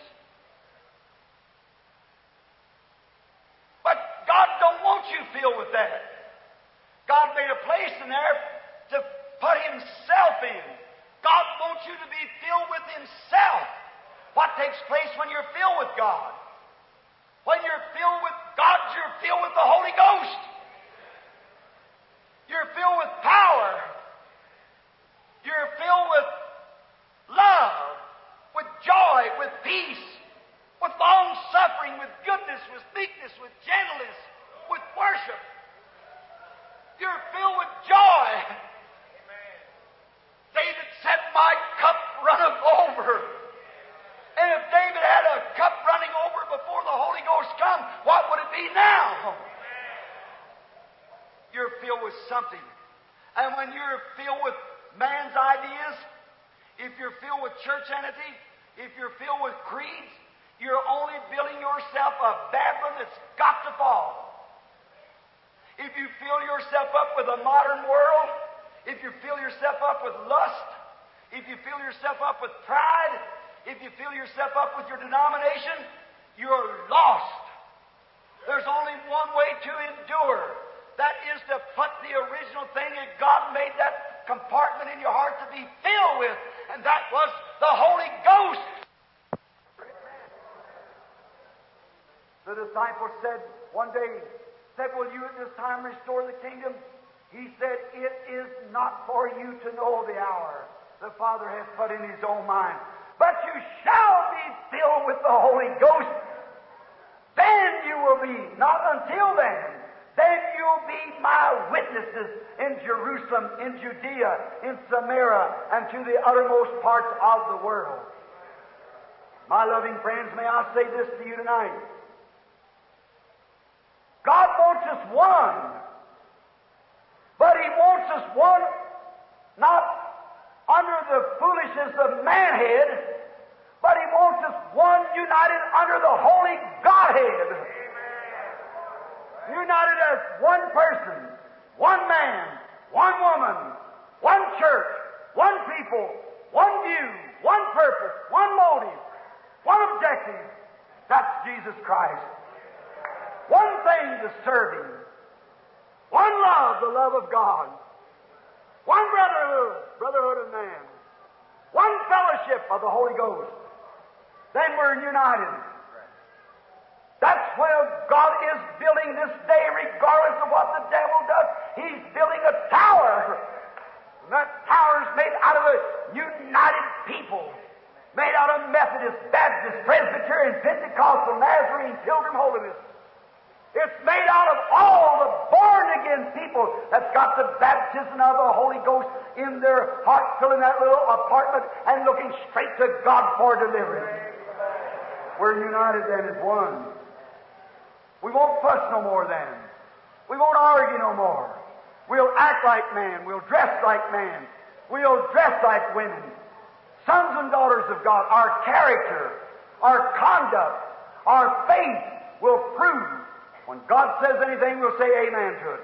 [SPEAKER 1] But God don't want you filled with that. God made a place in there to put Himself in. God wants you to be filled with Himself. What takes place when you're filled with God? When you're filled with God, you're filled with the Holy Ghost. You're filled with power. You're filled with love, with joy, with peace, with long-suffering, with goodness, with meekness, with gentleness, with worship. You're filled with joy. David said, "My cup runneth over." And if David had a cup running over before the Holy Ghost come, what would it be now? You're filled with something. And when you're filled with man's ideas, if you're filled with church entity, if you're filled with creeds, you're only building yourself a Babylon that's got to fall. If you fill yourself up with a modern world, if you fill yourself up with lust, if you fill yourself up with pride, if you fill yourself up with your denomination, you're lost. There's only one way to endure. That is to put the original thing that God made that compartment in your heart to be filled with, and that was the Holy Ghost. The disciples said one day, said, "Will you at this time restore the kingdom?" He said, "It is not for you to know the hour the Father has put in His own mind, but you shall be filled with the Holy Ghost. Then you will be, not until then, then you'll be my witnesses in Jerusalem, in Judea, in Samaria, and to the uttermost parts of the world." My loving friends, may I say this to you tonight. God wants us one, but He wants us one not under the foolishness of manhead, but He wants us one united under the Holy Godhead. Amen. United as one person, one man, one woman, one church, one people, one view, one purpose, one motive, one objective. That's Jesus Christ. One thing to serve Him. One love, the love of God. One brotherhood, brotherhood of man. One fellowship of the Holy Ghost. Then we're united. That's where God is building this day, regardless of what the devil does. He's building a tower. And that tower is made out of a united people. Made out of Methodist, Baptist, Presbyterian, Pentecostal, Nazarene, Pilgrim Holiness. It's made out of all the born-again people that's got the baptism of the Holy Ghost in their heart, filling that little apartment and looking straight to God for deliverance. We're united then as one. We won't fuss no more then. We won't argue no more. We'll act like man. We'll dress like man. We'll dress like women. Sons and daughters of God. Our character, our conduct, our faith will prove. When God says anything, we'll say amen to it.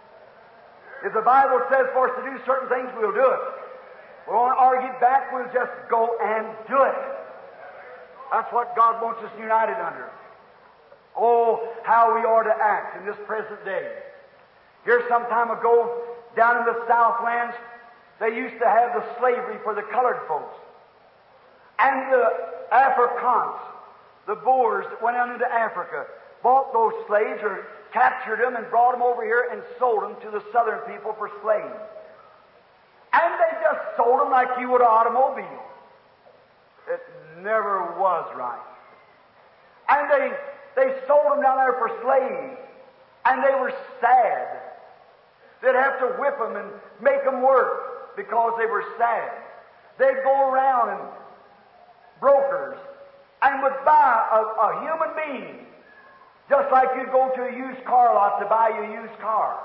[SPEAKER 1] If the Bible says for us to do certain things, we'll do it. We won't argue back, we'll just go and do it. That's what God wants us united under. Oh, how we are to act in this present day. Here some time ago, down in the Southlands, they used to have the slavery for the colored folks. And the Africans, the Boers that went out into Africa, bought those slaves or captured them and brought them over here and sold them to the southern people for slaves. And they just sold them like you would an automobile. It never was right. And they, they sold them down there for slaves. And they were sad. They'd have to whip them and make them work because they were sad. They'd go around and brokers and would buy a, a human being just like you'd go to a used car lot to buy your used car.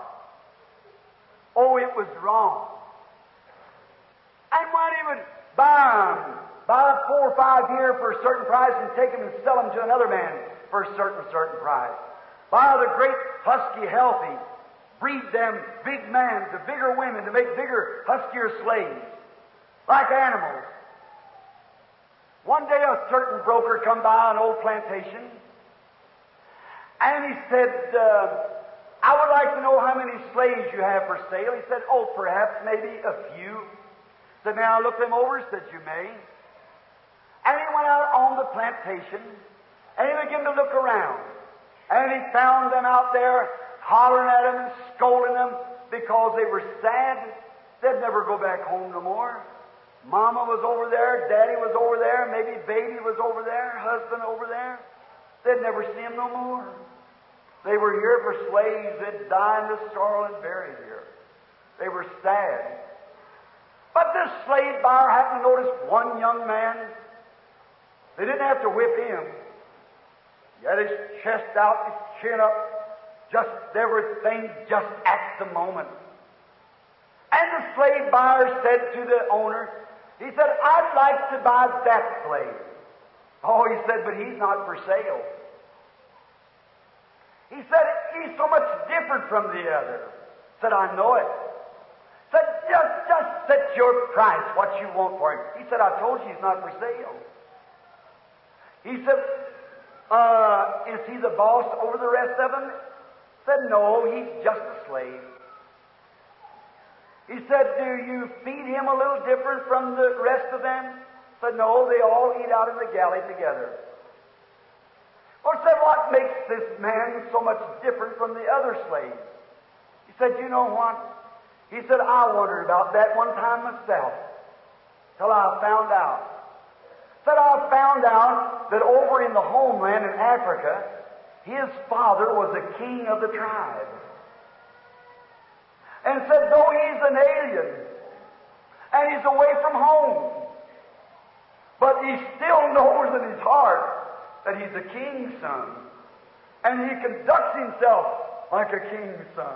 [SPEAKER 1] Oh, it was wrong. And when he would buy them, buy four or five here for a certain price and take them and sell them to another man for a certain, certain price. Buy the great, husky, healthy, breed them big men to bigger women to make bigger, huskier slaves, like animals. One day a certain broker come by an old plantation, and he said, uh, I would like to know how many slaves you have for sale. He said, oh, perhaps, maybe a few. He said, may I look them over? He said, you may. And he went out on the plantation, and he began to look around. And he found them out there hollering at them and scolding them because they were sad. They'd never go back home no more. Mama was over there, Daddy was over there, maybe baby was over there, husband over there. They'd never see him no more. They were here for slaves. They'd die in the sorrow and buried here. They were sad. But this slave buyer happened to notice one young man. They didn't have to whip him. He had his chest out, his chin up, just everything just at the moment. And the slave buyer said to the owner, he said, I'd like to buy that slave. Oh, he said, but he's not for sale. He said, he's so much different from the other. Said, I know it. Said, just, just set your price, what you want for him. He said, I told you he's not for sale. He said, uh, is he the boss over the rest of them? Said, no, he's just a slave. He said, do you feed him a little different from the rest of them? Said, no, they all eat out in the galley together. Or said, what makes this man so much different from the other slaves? He said, you know what? He said, I wondered about that one time myself, till I found out. Said, I found out that over in the homeland in Africa, his father was a king of the tribe. And said, though he's an alien, and he's away from home, but he still knows in his heart that he's a king's son. And he conducts himself like a king's son.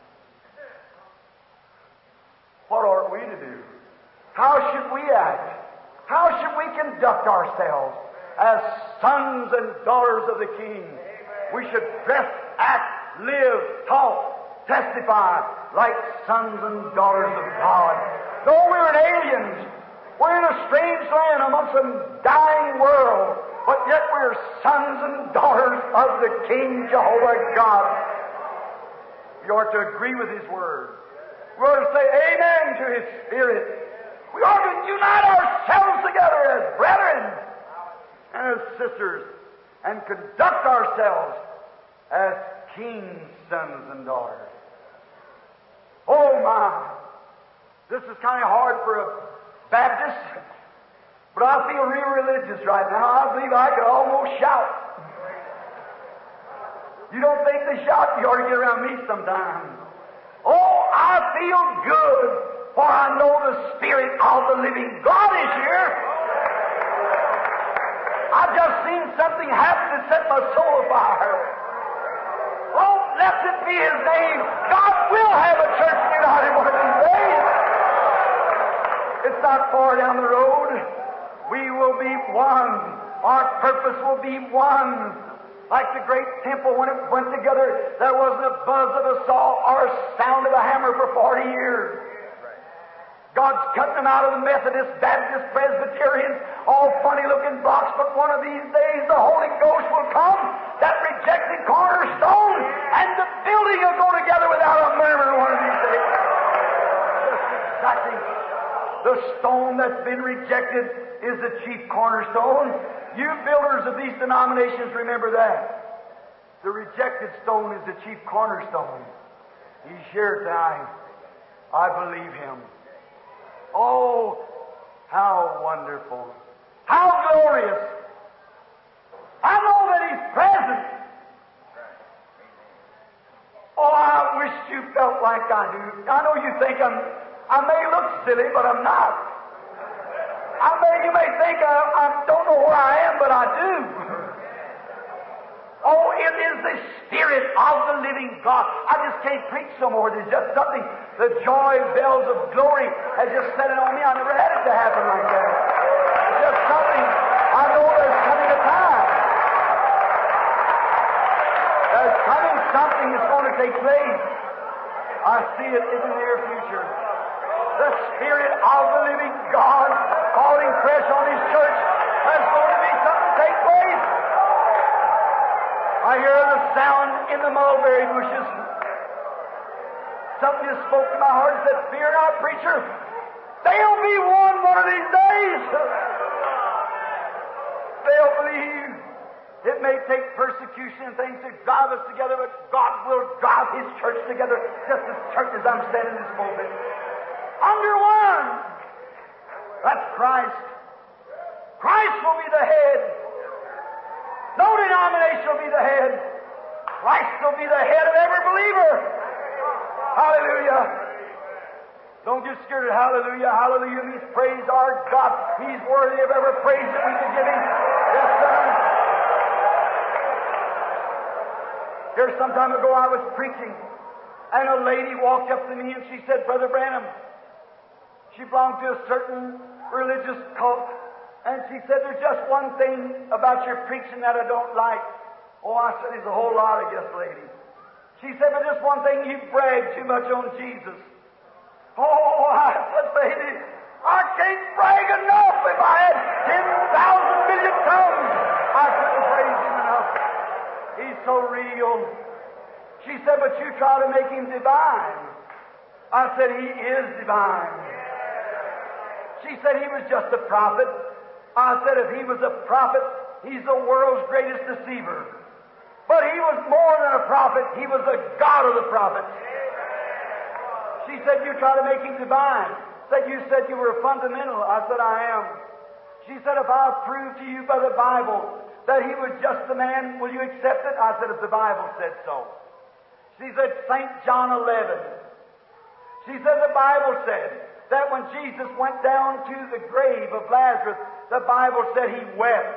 [SPEAKER 1] What ought we to do? How should we act? How should we conduct ourselves as sons and daughters of the King? We should dress, act, live, talk, testify like sons and daughters of God. Though we're aliens, we're in a strange land amongst a dying world, but yet we're sons and daughters of the King Jehovah God. You ought to agree with His Word. We ought to say amen to His Spirit. We ought to unite ourselves together as brethren and as sisters and conduct ourselves as King's sons and daughters. Oh my! This is kind of hard for a Baptist, but I feel real religious right now. I believe I could almost shout. You don't think they shout? You ought to get around me sometime. Oh, I feel good, for I know the Spirit of the living God is here. I've just seen something happen that set my soul afire. Oh, blessed be His name. God will have a church united one of these days. It's not far down the road. We will be one. Our purpose will be one. Like the great temple, when it went together, there wasn't a buzz of a saw or a sound of a hammer for forty years. God's cutting them out of the Methodist, Baptist, Presbyterians, all funny-looking blocks, but one of these days the Holy Ghost will come, that rejected cornerstone, and the building will go together without a murmur one of these days. Just exactly. The stone that's been rejected is the chief cornerstone. You builders of these denominations, remember that. The rejected stone is the chief cornerstone. He's here tonight. I believe Him. Oh, how wonderful. How glorious. I know that He's present. Oh, I wish you felt like I do. I know you think I'm, I may look silly, but I'm not. I may, you may think I, I don't know where I am, but I do. Oh, it is the Spirit of the living God. I just can't preach no more. There's just something. The joy bells of glory has just set it on me. I never had it to happen like that. It's just something. I know there's coming a time. There's coming something that's going to take place. I see it in the near future. The Spirit of the living God falling fresh on His church. There's going to be something take place. I hear the sound in the mulberry bushes. Something just spoke to my heart and said, "Fear not, preacher. They'll be one one of these days. They'll believe. It may take persecution and things to drive us together, but God will drive His church together, just as church as I'm standing in this pulpit. Under one. That's Christ. Christ will be the head. No denomination will be the head. Christ will be the head of every believer. Hallelujah. Don't get scared of hallelujah. Hallelujah means praise our God. He's worthy of every praise that we can give Him. Yes, sir. Here some time ago I was preaching, and a lady walked up to me and she said, "Brother Branham," she belonged to a certain religious cult, and she said, "There's just one thing about your preaching that I don't like." Oh, I said, "There's a whole lot, I guess, lady." She said, "But just one thing, you brag too much on Jesus." Oh, I said, "Lady, I can't brag enough. If I had ten thousand million tongues, I couldn't praise Him enough. He's so real." She said, "But you try to make Him divine." I said, "He is divine." She said, "He was just a prophet." I said, "If He was a prophet, He's the world's greatest deceiver. But He was more than a prophet. He was the God of the prophets." She said, "You try to make Him divine." Said, "You said you were a fundamental." I said, "I am." She said, "If I prove to you by the Bible that He was just a man, will you accept it?" I said, "If the Bible said so." She said, Saint John eleven. She said, "The Bible said that when Jesus went down to the grave of Lazarus, the Bible said He wept."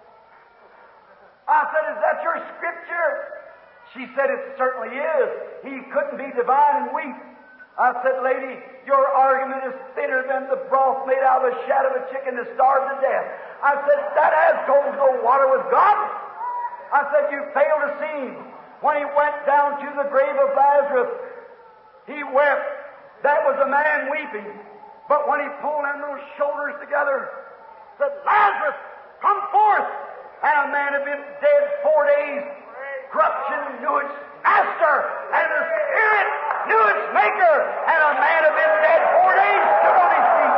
[SPEAKER 1] I said, "Is that your scripture?" She said, "It certainly is. He couldn't be divine and weep." I said, "Lady, your argument is thinner than the broth made out of the shat of a chicken that starved to death." I said, "That has goes no water with God." I said, "You fail to see Him. When He went down to the grave of Lazarus, He wept. That was a man weeping. But when He pulled them little shoulders together, said, 'Lazarus, come forth!' And a man had been dead four days. Corruption knew its master, and the Spirit knew its maker. And a man had been dead four days, stood on his feet.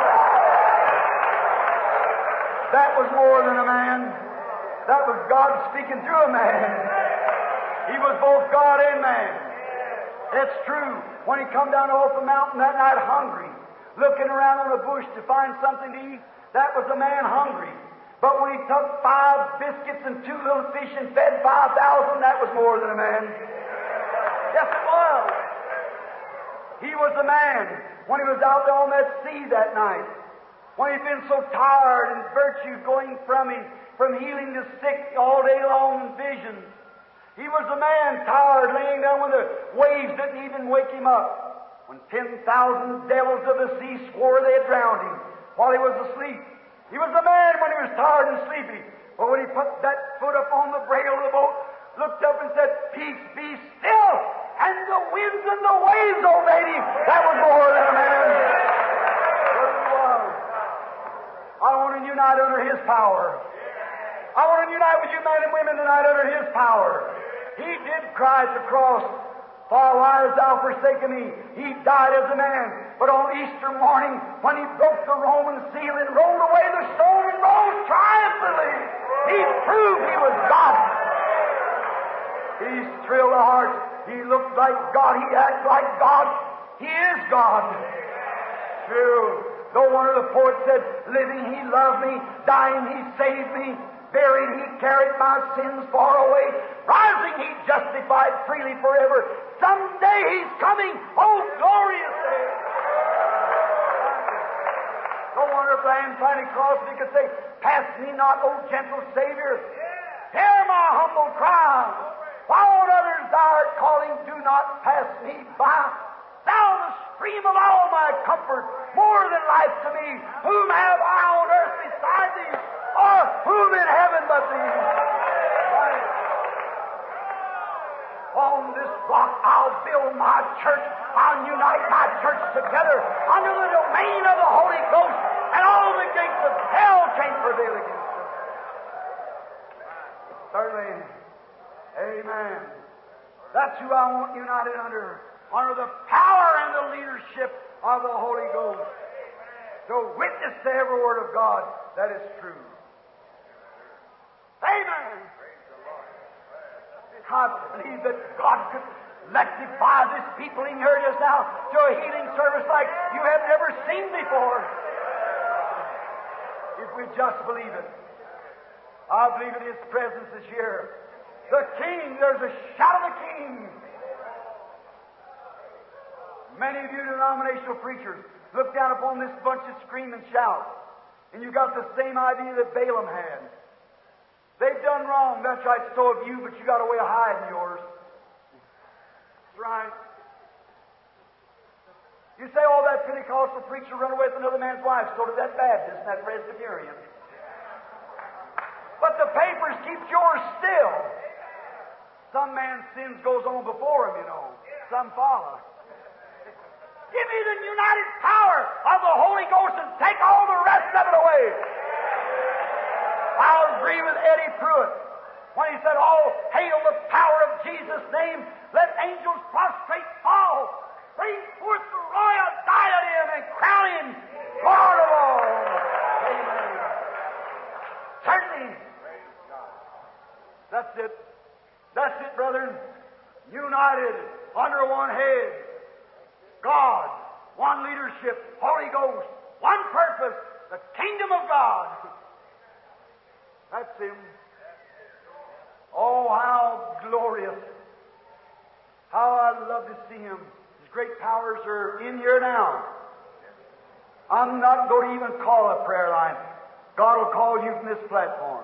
[SPEAKER 1] That was more than a man. That was God speaking through a man. He was both God and man. It's true. When He come down off the mountain that night hungry, looking around on a bush to find something to eat, that was a man hungry. But when he took five biscuits and two little fish and fed five thousand, that was more than a man. Yes, it was. He was a man when he was out there on that sea that night. When he'd been so tired and virtue going from him, from healing the sick all day long in visions. He was a man tired, laying down when the waves didn't even wake him up. When ten thousand devils of the sea swore they had drowned him while he was asleep. He was a man when he was tired and sleepy. But when he put that foot up on the brail of the boat, looked up and said, "Peace, be still," and the winds and the waves obeyed him, that was more than a man. Yes, it was. I want to unite under His power. I want to unite with you men and women tonight under His power. He did cry at the cross, "For why hast thou forsaken me?" He died as a man. But on Easter morning, when He broke the Roman seal and rolled away the stone and rose triumphantly, He proved He was God. He thrilled the heart. He looked like God. He acted like God. He is God. True. No wonder the poet said, "Living He loved me, dying He saved me, buried He carried my sins far away, rising He justified freely forever. Someday He's coming, oh glorious day." No wonder if Lamb finally crossed, He could say, "Pass me not, O gentle Savior. Hear my humble cry. While on others thou art calling, do not pass me by. Thou the stream of all my comfort, more than life to me. Whom have I on earth beside thee? Or whom in heaven but thee?" Right. On this rock I'll build my church. I'll unite my church together under the domain of the Holy Ghost, and all the gates of hell can't prevail against it. Certainly. Amen. That's who I want united under. Under the power and the leadership of the Holy Ghost. To witness to every word of God that is true. Amen. I believe that God could electrify this people in here just now to a healing service like you have never seen before. If we just believe it. I believe that His presence is here. The King, there's a shout of the King. Many of you denominational preachers look down upon this bunch and scream and shout. And you got the same idea that Balaam had. They've done wrong, that's right, so have you, but you got a way of hiding yours. That's right. You say, "Oh, that Pentecostal preacher run away with another man's wife," so did that Baptist and that Presbyterian. But the papers keep yours still. Some man's sins goes on before him, you know. Some follow. Give me the united power of the Holy Ghost and take all the rest of it away. I'll agree with Eddie Pruitt when he said, "Oh, hail the power of Jesus' name. Let angels prostrate fall. Bring forth the royal diadem and crown Him Lord of all." Amen. Certainly. That's it. That's it, brethren. United under one head. God, one leadership, Holy Ghost, one purpose, the kingdom of God. That's Him. Oh, how glorious. How I love to see Him. His great powers are in here now. I'm not going to even call a prayer line. God will call you from this platform.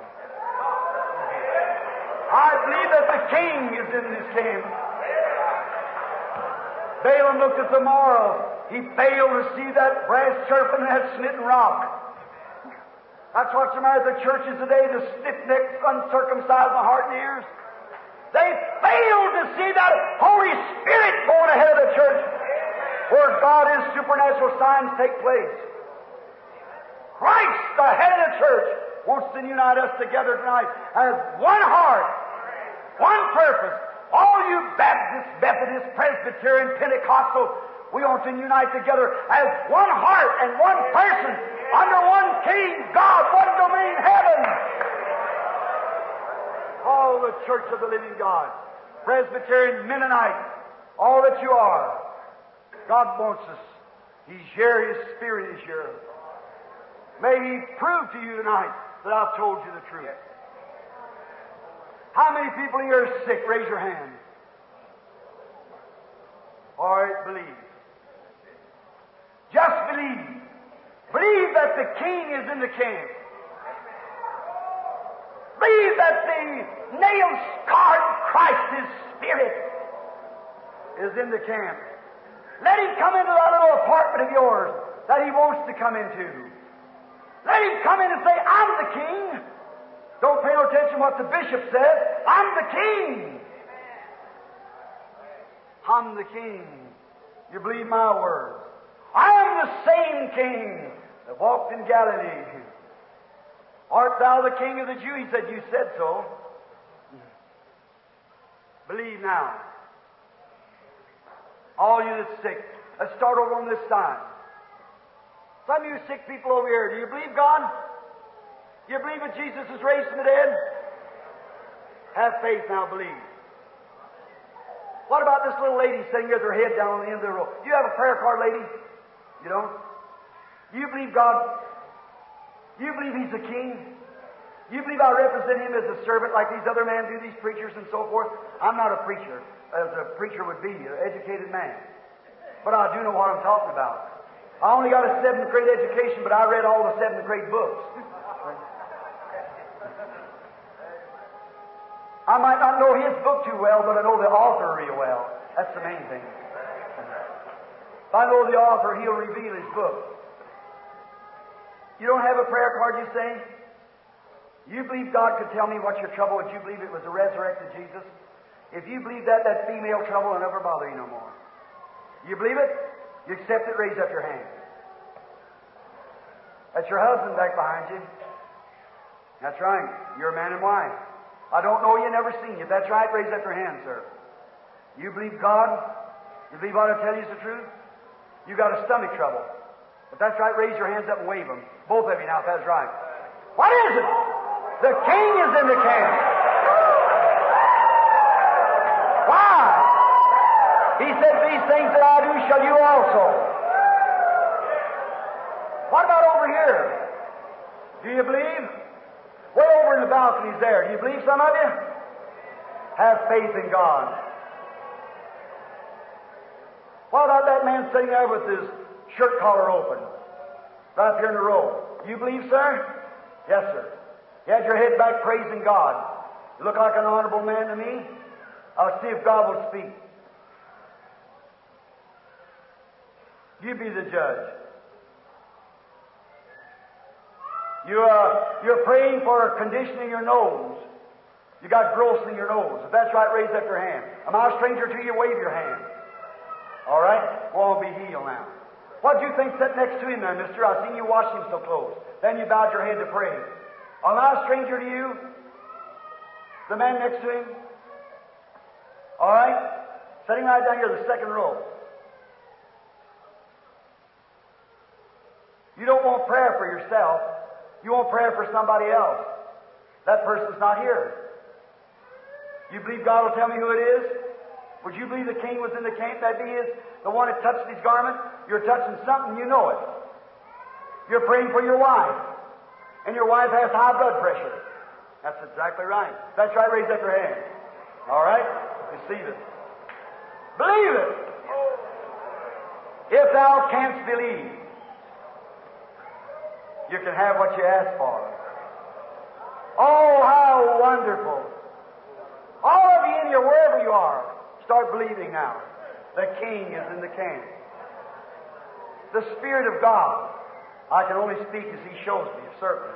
[SPEAKER 1] I believe that the King is in this camp. Balaam looked at the moral. He failed to see that brass serpent and that smitten rock. That's what's the matter with the churches today, the stiff-necked, uncircumcised in heart and ears. They failed to see that Holy Spirit going ahead of the church, where God's supernatural signs take place. Christ, the head of the church, wants to unite us together tonight as one heart, one purpose. All you Baptist, Methodist, Presbyterian, Pentecostal, we want to unite together as one heart and one person, under one King, God, one domain, heaven. All the church of the living God, Presbyterian, Mennonite, all that you are, God wants us. He's here, His Spirit is here. May He prove to you tonight
[SPEAKER 2] that I've told you the truth? How many people here are sick? Raise your hand. All right, believe. Just believe. Believe that the King is in the camp. Believe that the nail-scarred Christ, His Spirit, is in the camp. Let Him come into that little apartment of yours that He wants to come into. Let Him come in and say, I'm the King. Don't pay no attention to what the bishop says. I'm the King. I'm the King. You believe my words. I am the same King that walked in Galilee. Art thou the King of the Jews? He said, you said so. Believe now. All you that's sick, let's start over on this side. Some of you sick people over here, do you believe God? Do you believe that Jesus is raised from the dead? Have faith now, believe. What about this little lady sitting here with her head down on the end of the row? Do you have a prayer card, lady? You don't? You believe God? You believe He's the King? You believe I represent Him as a servant like these other men do, these preachers and so forth? I'm not a preacher, as a preacher would be, an educated man. But I do know what I'm talking about. I only got a seventh grade education, but I read all the seventh grade books. I might not know his book too well, but I know the author real well. That's the main thing. If I know the author, he'll reveal his book. You don't have a prayer card, you say? You believe God could tell me what's your trouble? Would you believe it was a resurrected Jesus? If you believe that, that female trouble will never bother you no more. You believe it? You accept it? Raise up your hand. That's your husband back behind you. That's right. You're a man and wife. I don't know you, never seen you. If that's right, raise up your hand, sir. You believe God? You believe what I tell you is the truth? You got a stomach trouble. If that's right, raise your hands up and wave them. Both of you now, if that's right. What is it? The King is in the camp. Why? He said, these things that I do shall you also. What about over here? Do you believe? Way over in the balconies there. Do you believe, some of you? Have faith in God. What about that man sitting there with his shirt collar open? Right up here in the row. You believe, sir? Yes, sir. You had your head back praising God. You look like an honorable man to me. I'll see if God will speak. You be the judge. You, uh, you're praying for a condition in your nose. You got growth in your nose. If that's right, raise up your hand. Am I a stranger to you? Wave your hand. All right? Well, be healed now. What do you think sitting next to him there, mister? I seen you wash him so close. Then you bowed your head to pray. Am I a stranger to you? The man next to him? All right? Sitting right down here, the second row. You don't want prayer for yourself. You want prayer for somebody else. That person's not here. You believe God will tell me who it is? Would you believe the King was in the camp? That be his, the one that touched his garment? You're touching something, you know it. You're praying for your wife. And your wife has high blood pressure. That's exactly right. That's right, raise up your hand. All right? Receive it. Believe it. If thou canst believe, you can have what you ask for. Oh, how wonderful. All of you in here, wherever you are, start believing now. The King is in the camp. The Spirit of God. I can only speak as He shows me, certainly.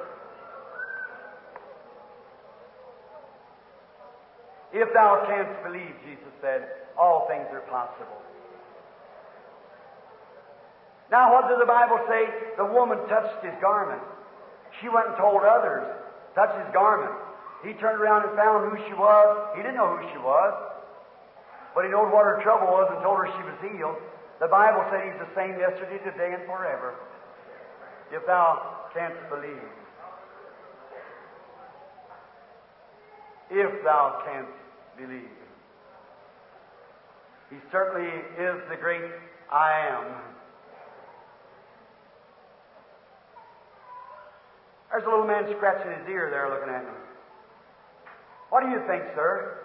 [SPEAKER 2] If thou canst believe, Jesus said, all things are possible. Now, what does the Bible say? The woman touched His garment. She went and told others, touch His garment. He turned around and found who she was. He didn't know who she was, but he knew what her trouble was and told her she was healed. The Bible said He's the same yesterday, today, and forever. If thou canst believe. If thou canst believe. He certainly is the great I am. There's a little man scratching his ear there looking at me. What do you think, sir?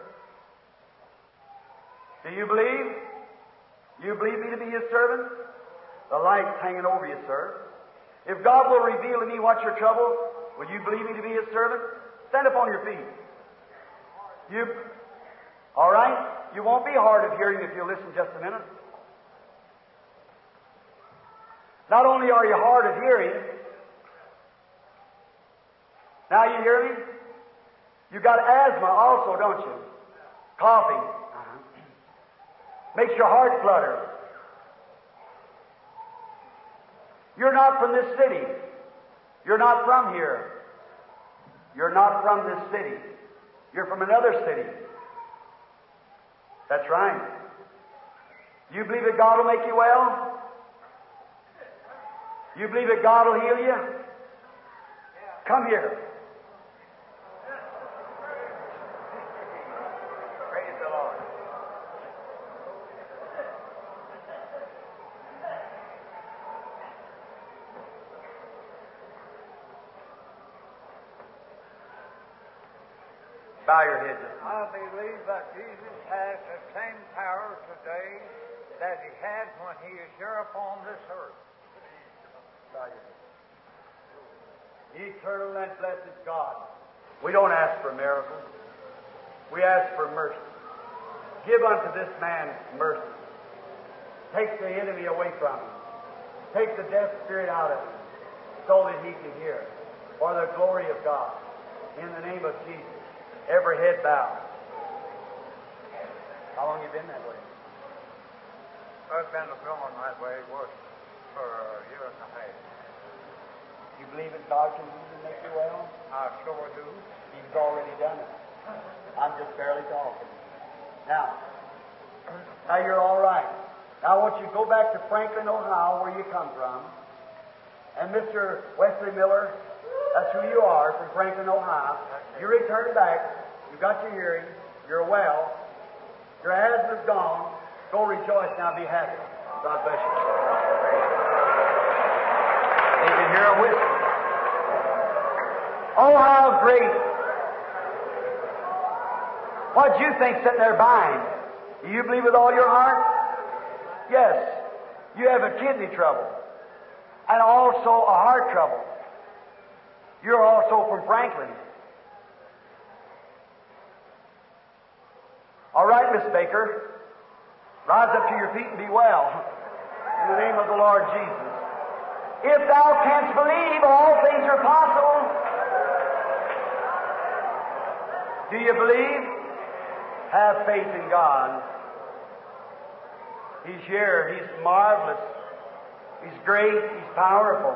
[SPEAKER 2] Do you believe? You believe me to be His servant? The light's hanging over you, sir. If God will reveal to me what's your trouble, will you believe me to be His servant? Stand up on your feet. You, all right? You won't be hard of hearing if you listen just a minute. Not only are you hard of hearing, now you hear me? You got asthma also, don't you? Coughing. Uh-huh. Makes your heart flutter. You're not from this city. You're not from here. You're not from this city. You're from another city. That's right. You believe that God will make you well? You believe that God will heal you? Come here. Praise the Lord. Bow your head.
[SPEAKER 3] I believe that Jesus has the same power today that He had when He was here upon this earth.
[SPEAKER 2] Bow your head. Eternal and blessed God, we don't ask for miracles. We ask for mercy. Give unto this man mercy. Take the enemy away from him. Take the deaf spirit out of him so that he can hear. For the glory of God. In the name of Jesus. Every head bowed. How long have you been that way?
[SPEAKER 3] I've been going that way was for a year and a half.
[SPEAKER 2] You believe that God can heal and make you well?
[SPEAKER 3] I sure do.
[SPEAKER 2] He's already done it. I'm just barely talking. Now, now you're all right. Now I want you to go back to Franklin, Ohio, where you come from. And Mister Wesley Miller, that's who you are, from Franklin, Ohio. You return back. You got your hearing. You're well. Your asthma's gone. Go rejoice now. Be happy. God bless you. You can hear a whistle. Oh, how great. What'd you think sitting there buying? Do you believe with all your heart? Yes. You have a kidney trouble. And also a heart trouble. You're also from Franklin. All right, Miss Baker. Rise up to your feet and be well. In the name of the Lord Jesus. If thou canst believe, all things are possible. Do you believe? Have faith in God. He's here. He's marvelous. He's great. He's powerful.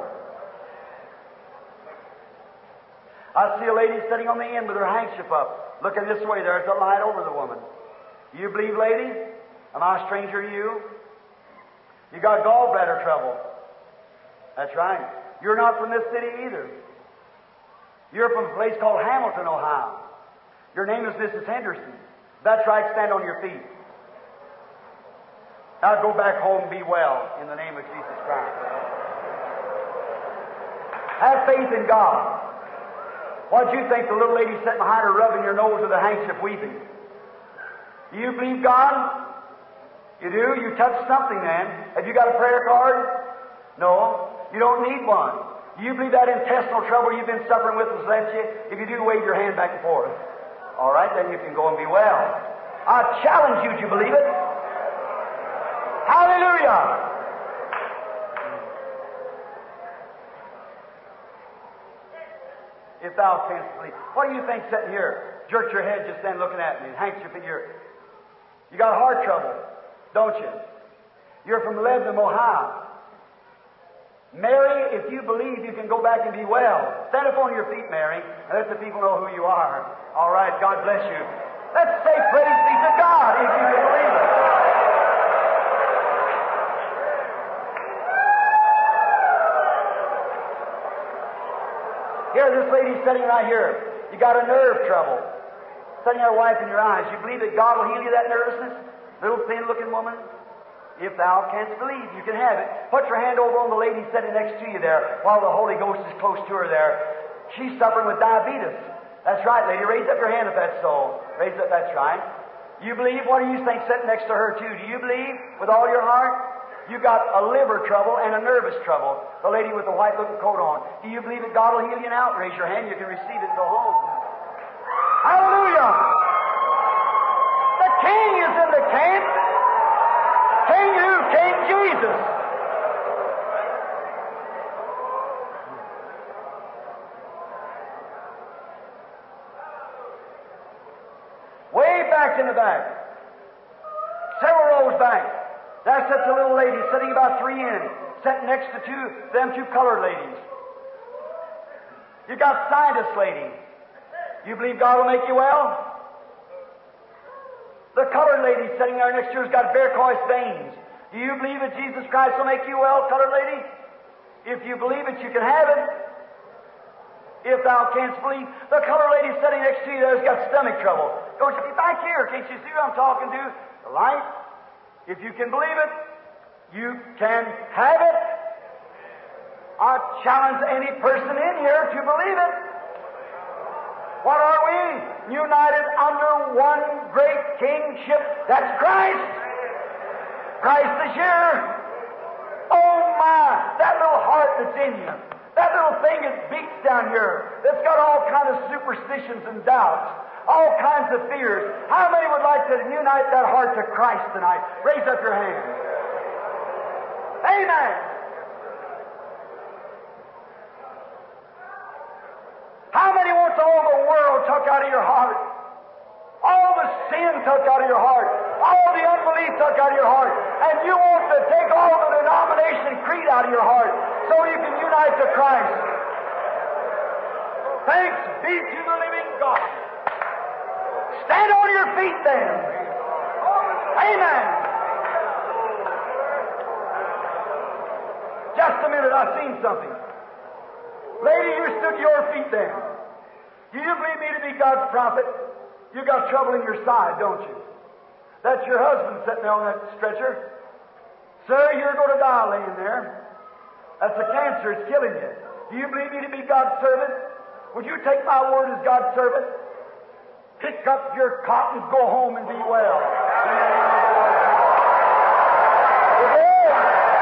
[SPEAKER 2] I see a lady sitting on the end with her handkerchief up, looking this way. There's a light over the woman. Do you believe, lady? Am I a stranger to you? You got gallbladder trouble. That's right. You're not from this city either. You're from a place called Hamilton, Ohio. Your name is Missus Henderson. That's right. Stand on your feet. Now go back home and be well in the name of Jesus Christ. Have faith in God. What'd you think the little lady sitting behind her rubbing your nose with a handkerchief weeping? Do you believe God? You do? You touched something then. Have you got a prayer card? No. You don't need one. Do you believe that intestinal trouble you've been suffering with has left you? If you do, wave your hand back and forth. All right, then you can go and be well. I challenge you to believe it. Hallelujah! If thou canst believe. What do you think sitting here? Jerk your head just then looking at me. Handkerchief in your... You got heart trouble, don't you? You're from Lebanon, Ohio. Mary, if you believe, you can go back and be well. Stand up on your feet, Mary, and let the people know who you are. All right, God bless you. Let's say praise be to God if you can believe it. Here, this lady's sitting right here. You got a nerve trouble. Sitting there wiping your eyes. You believe that God will heal you that nervousness? Little thin-looking woman? If thou canst believe, you can have it. Put your hand over on the lady sitting next to you there while the Holy Ghost is close to her there. She's suffering with diabetes. That's right, lady. Raise up your hand if that's so. Raise up, that's right. You believe? What do you think sitting next to her, too? Do you believe with all your heart? You got a liver trouble and a nervous trouble. The lady with the white looking coat on. Do you believe that God will heal you now? Raise your hand. You can receive it and go home. Hallelujah! The King is in the camp. King who? King Jesus. Way back in the back, several rows back, there sits a little lady sitting about three in, sitting next to two, them two colored ladies. You got scientist lady. You believe God will make you well? The colored lady sitting there next to her's got varicose veins. Do you believe that Jesus Christ will make you well, colored lady? If you believe it, you can have it. If thou canst believe, the colored lady sitting next to you there's got stomach trouble. Don't you be back here? Can't you see who I'm talking to? The light. If you can believe it, you can have it. I challenge any person in here to believe it. What are we? United under one great kingship. That's Christ. Christ is here. Oh my, that little heart that's in you. That little thing that beats down here, that's got all kinds of superstitions and doubts, all kinds of fears. How many would like to unite that heart to Christ tonight? Raise up your hand. Amen. How many wants all the world took out of your heart? All the sin took out of your heart. All the unbelief took out of your heart. And you want to take all the denomination and creed out of your heart so you can unite to Christ. Thanks be to the living God. Stand on your feet then. Amen. Just a minute, I've seen something. Lady, you stood to your feet then. Do you believe me to be God's prophet? You got trouble in your side, don't you? That's your husband sitting there on that stretcher. Sir, you're going to die laying there. That's a cancer. It's killing you. Do you believe me to be God's servant? Would you take my word as God's servant? Pick up your cot and go home and be well.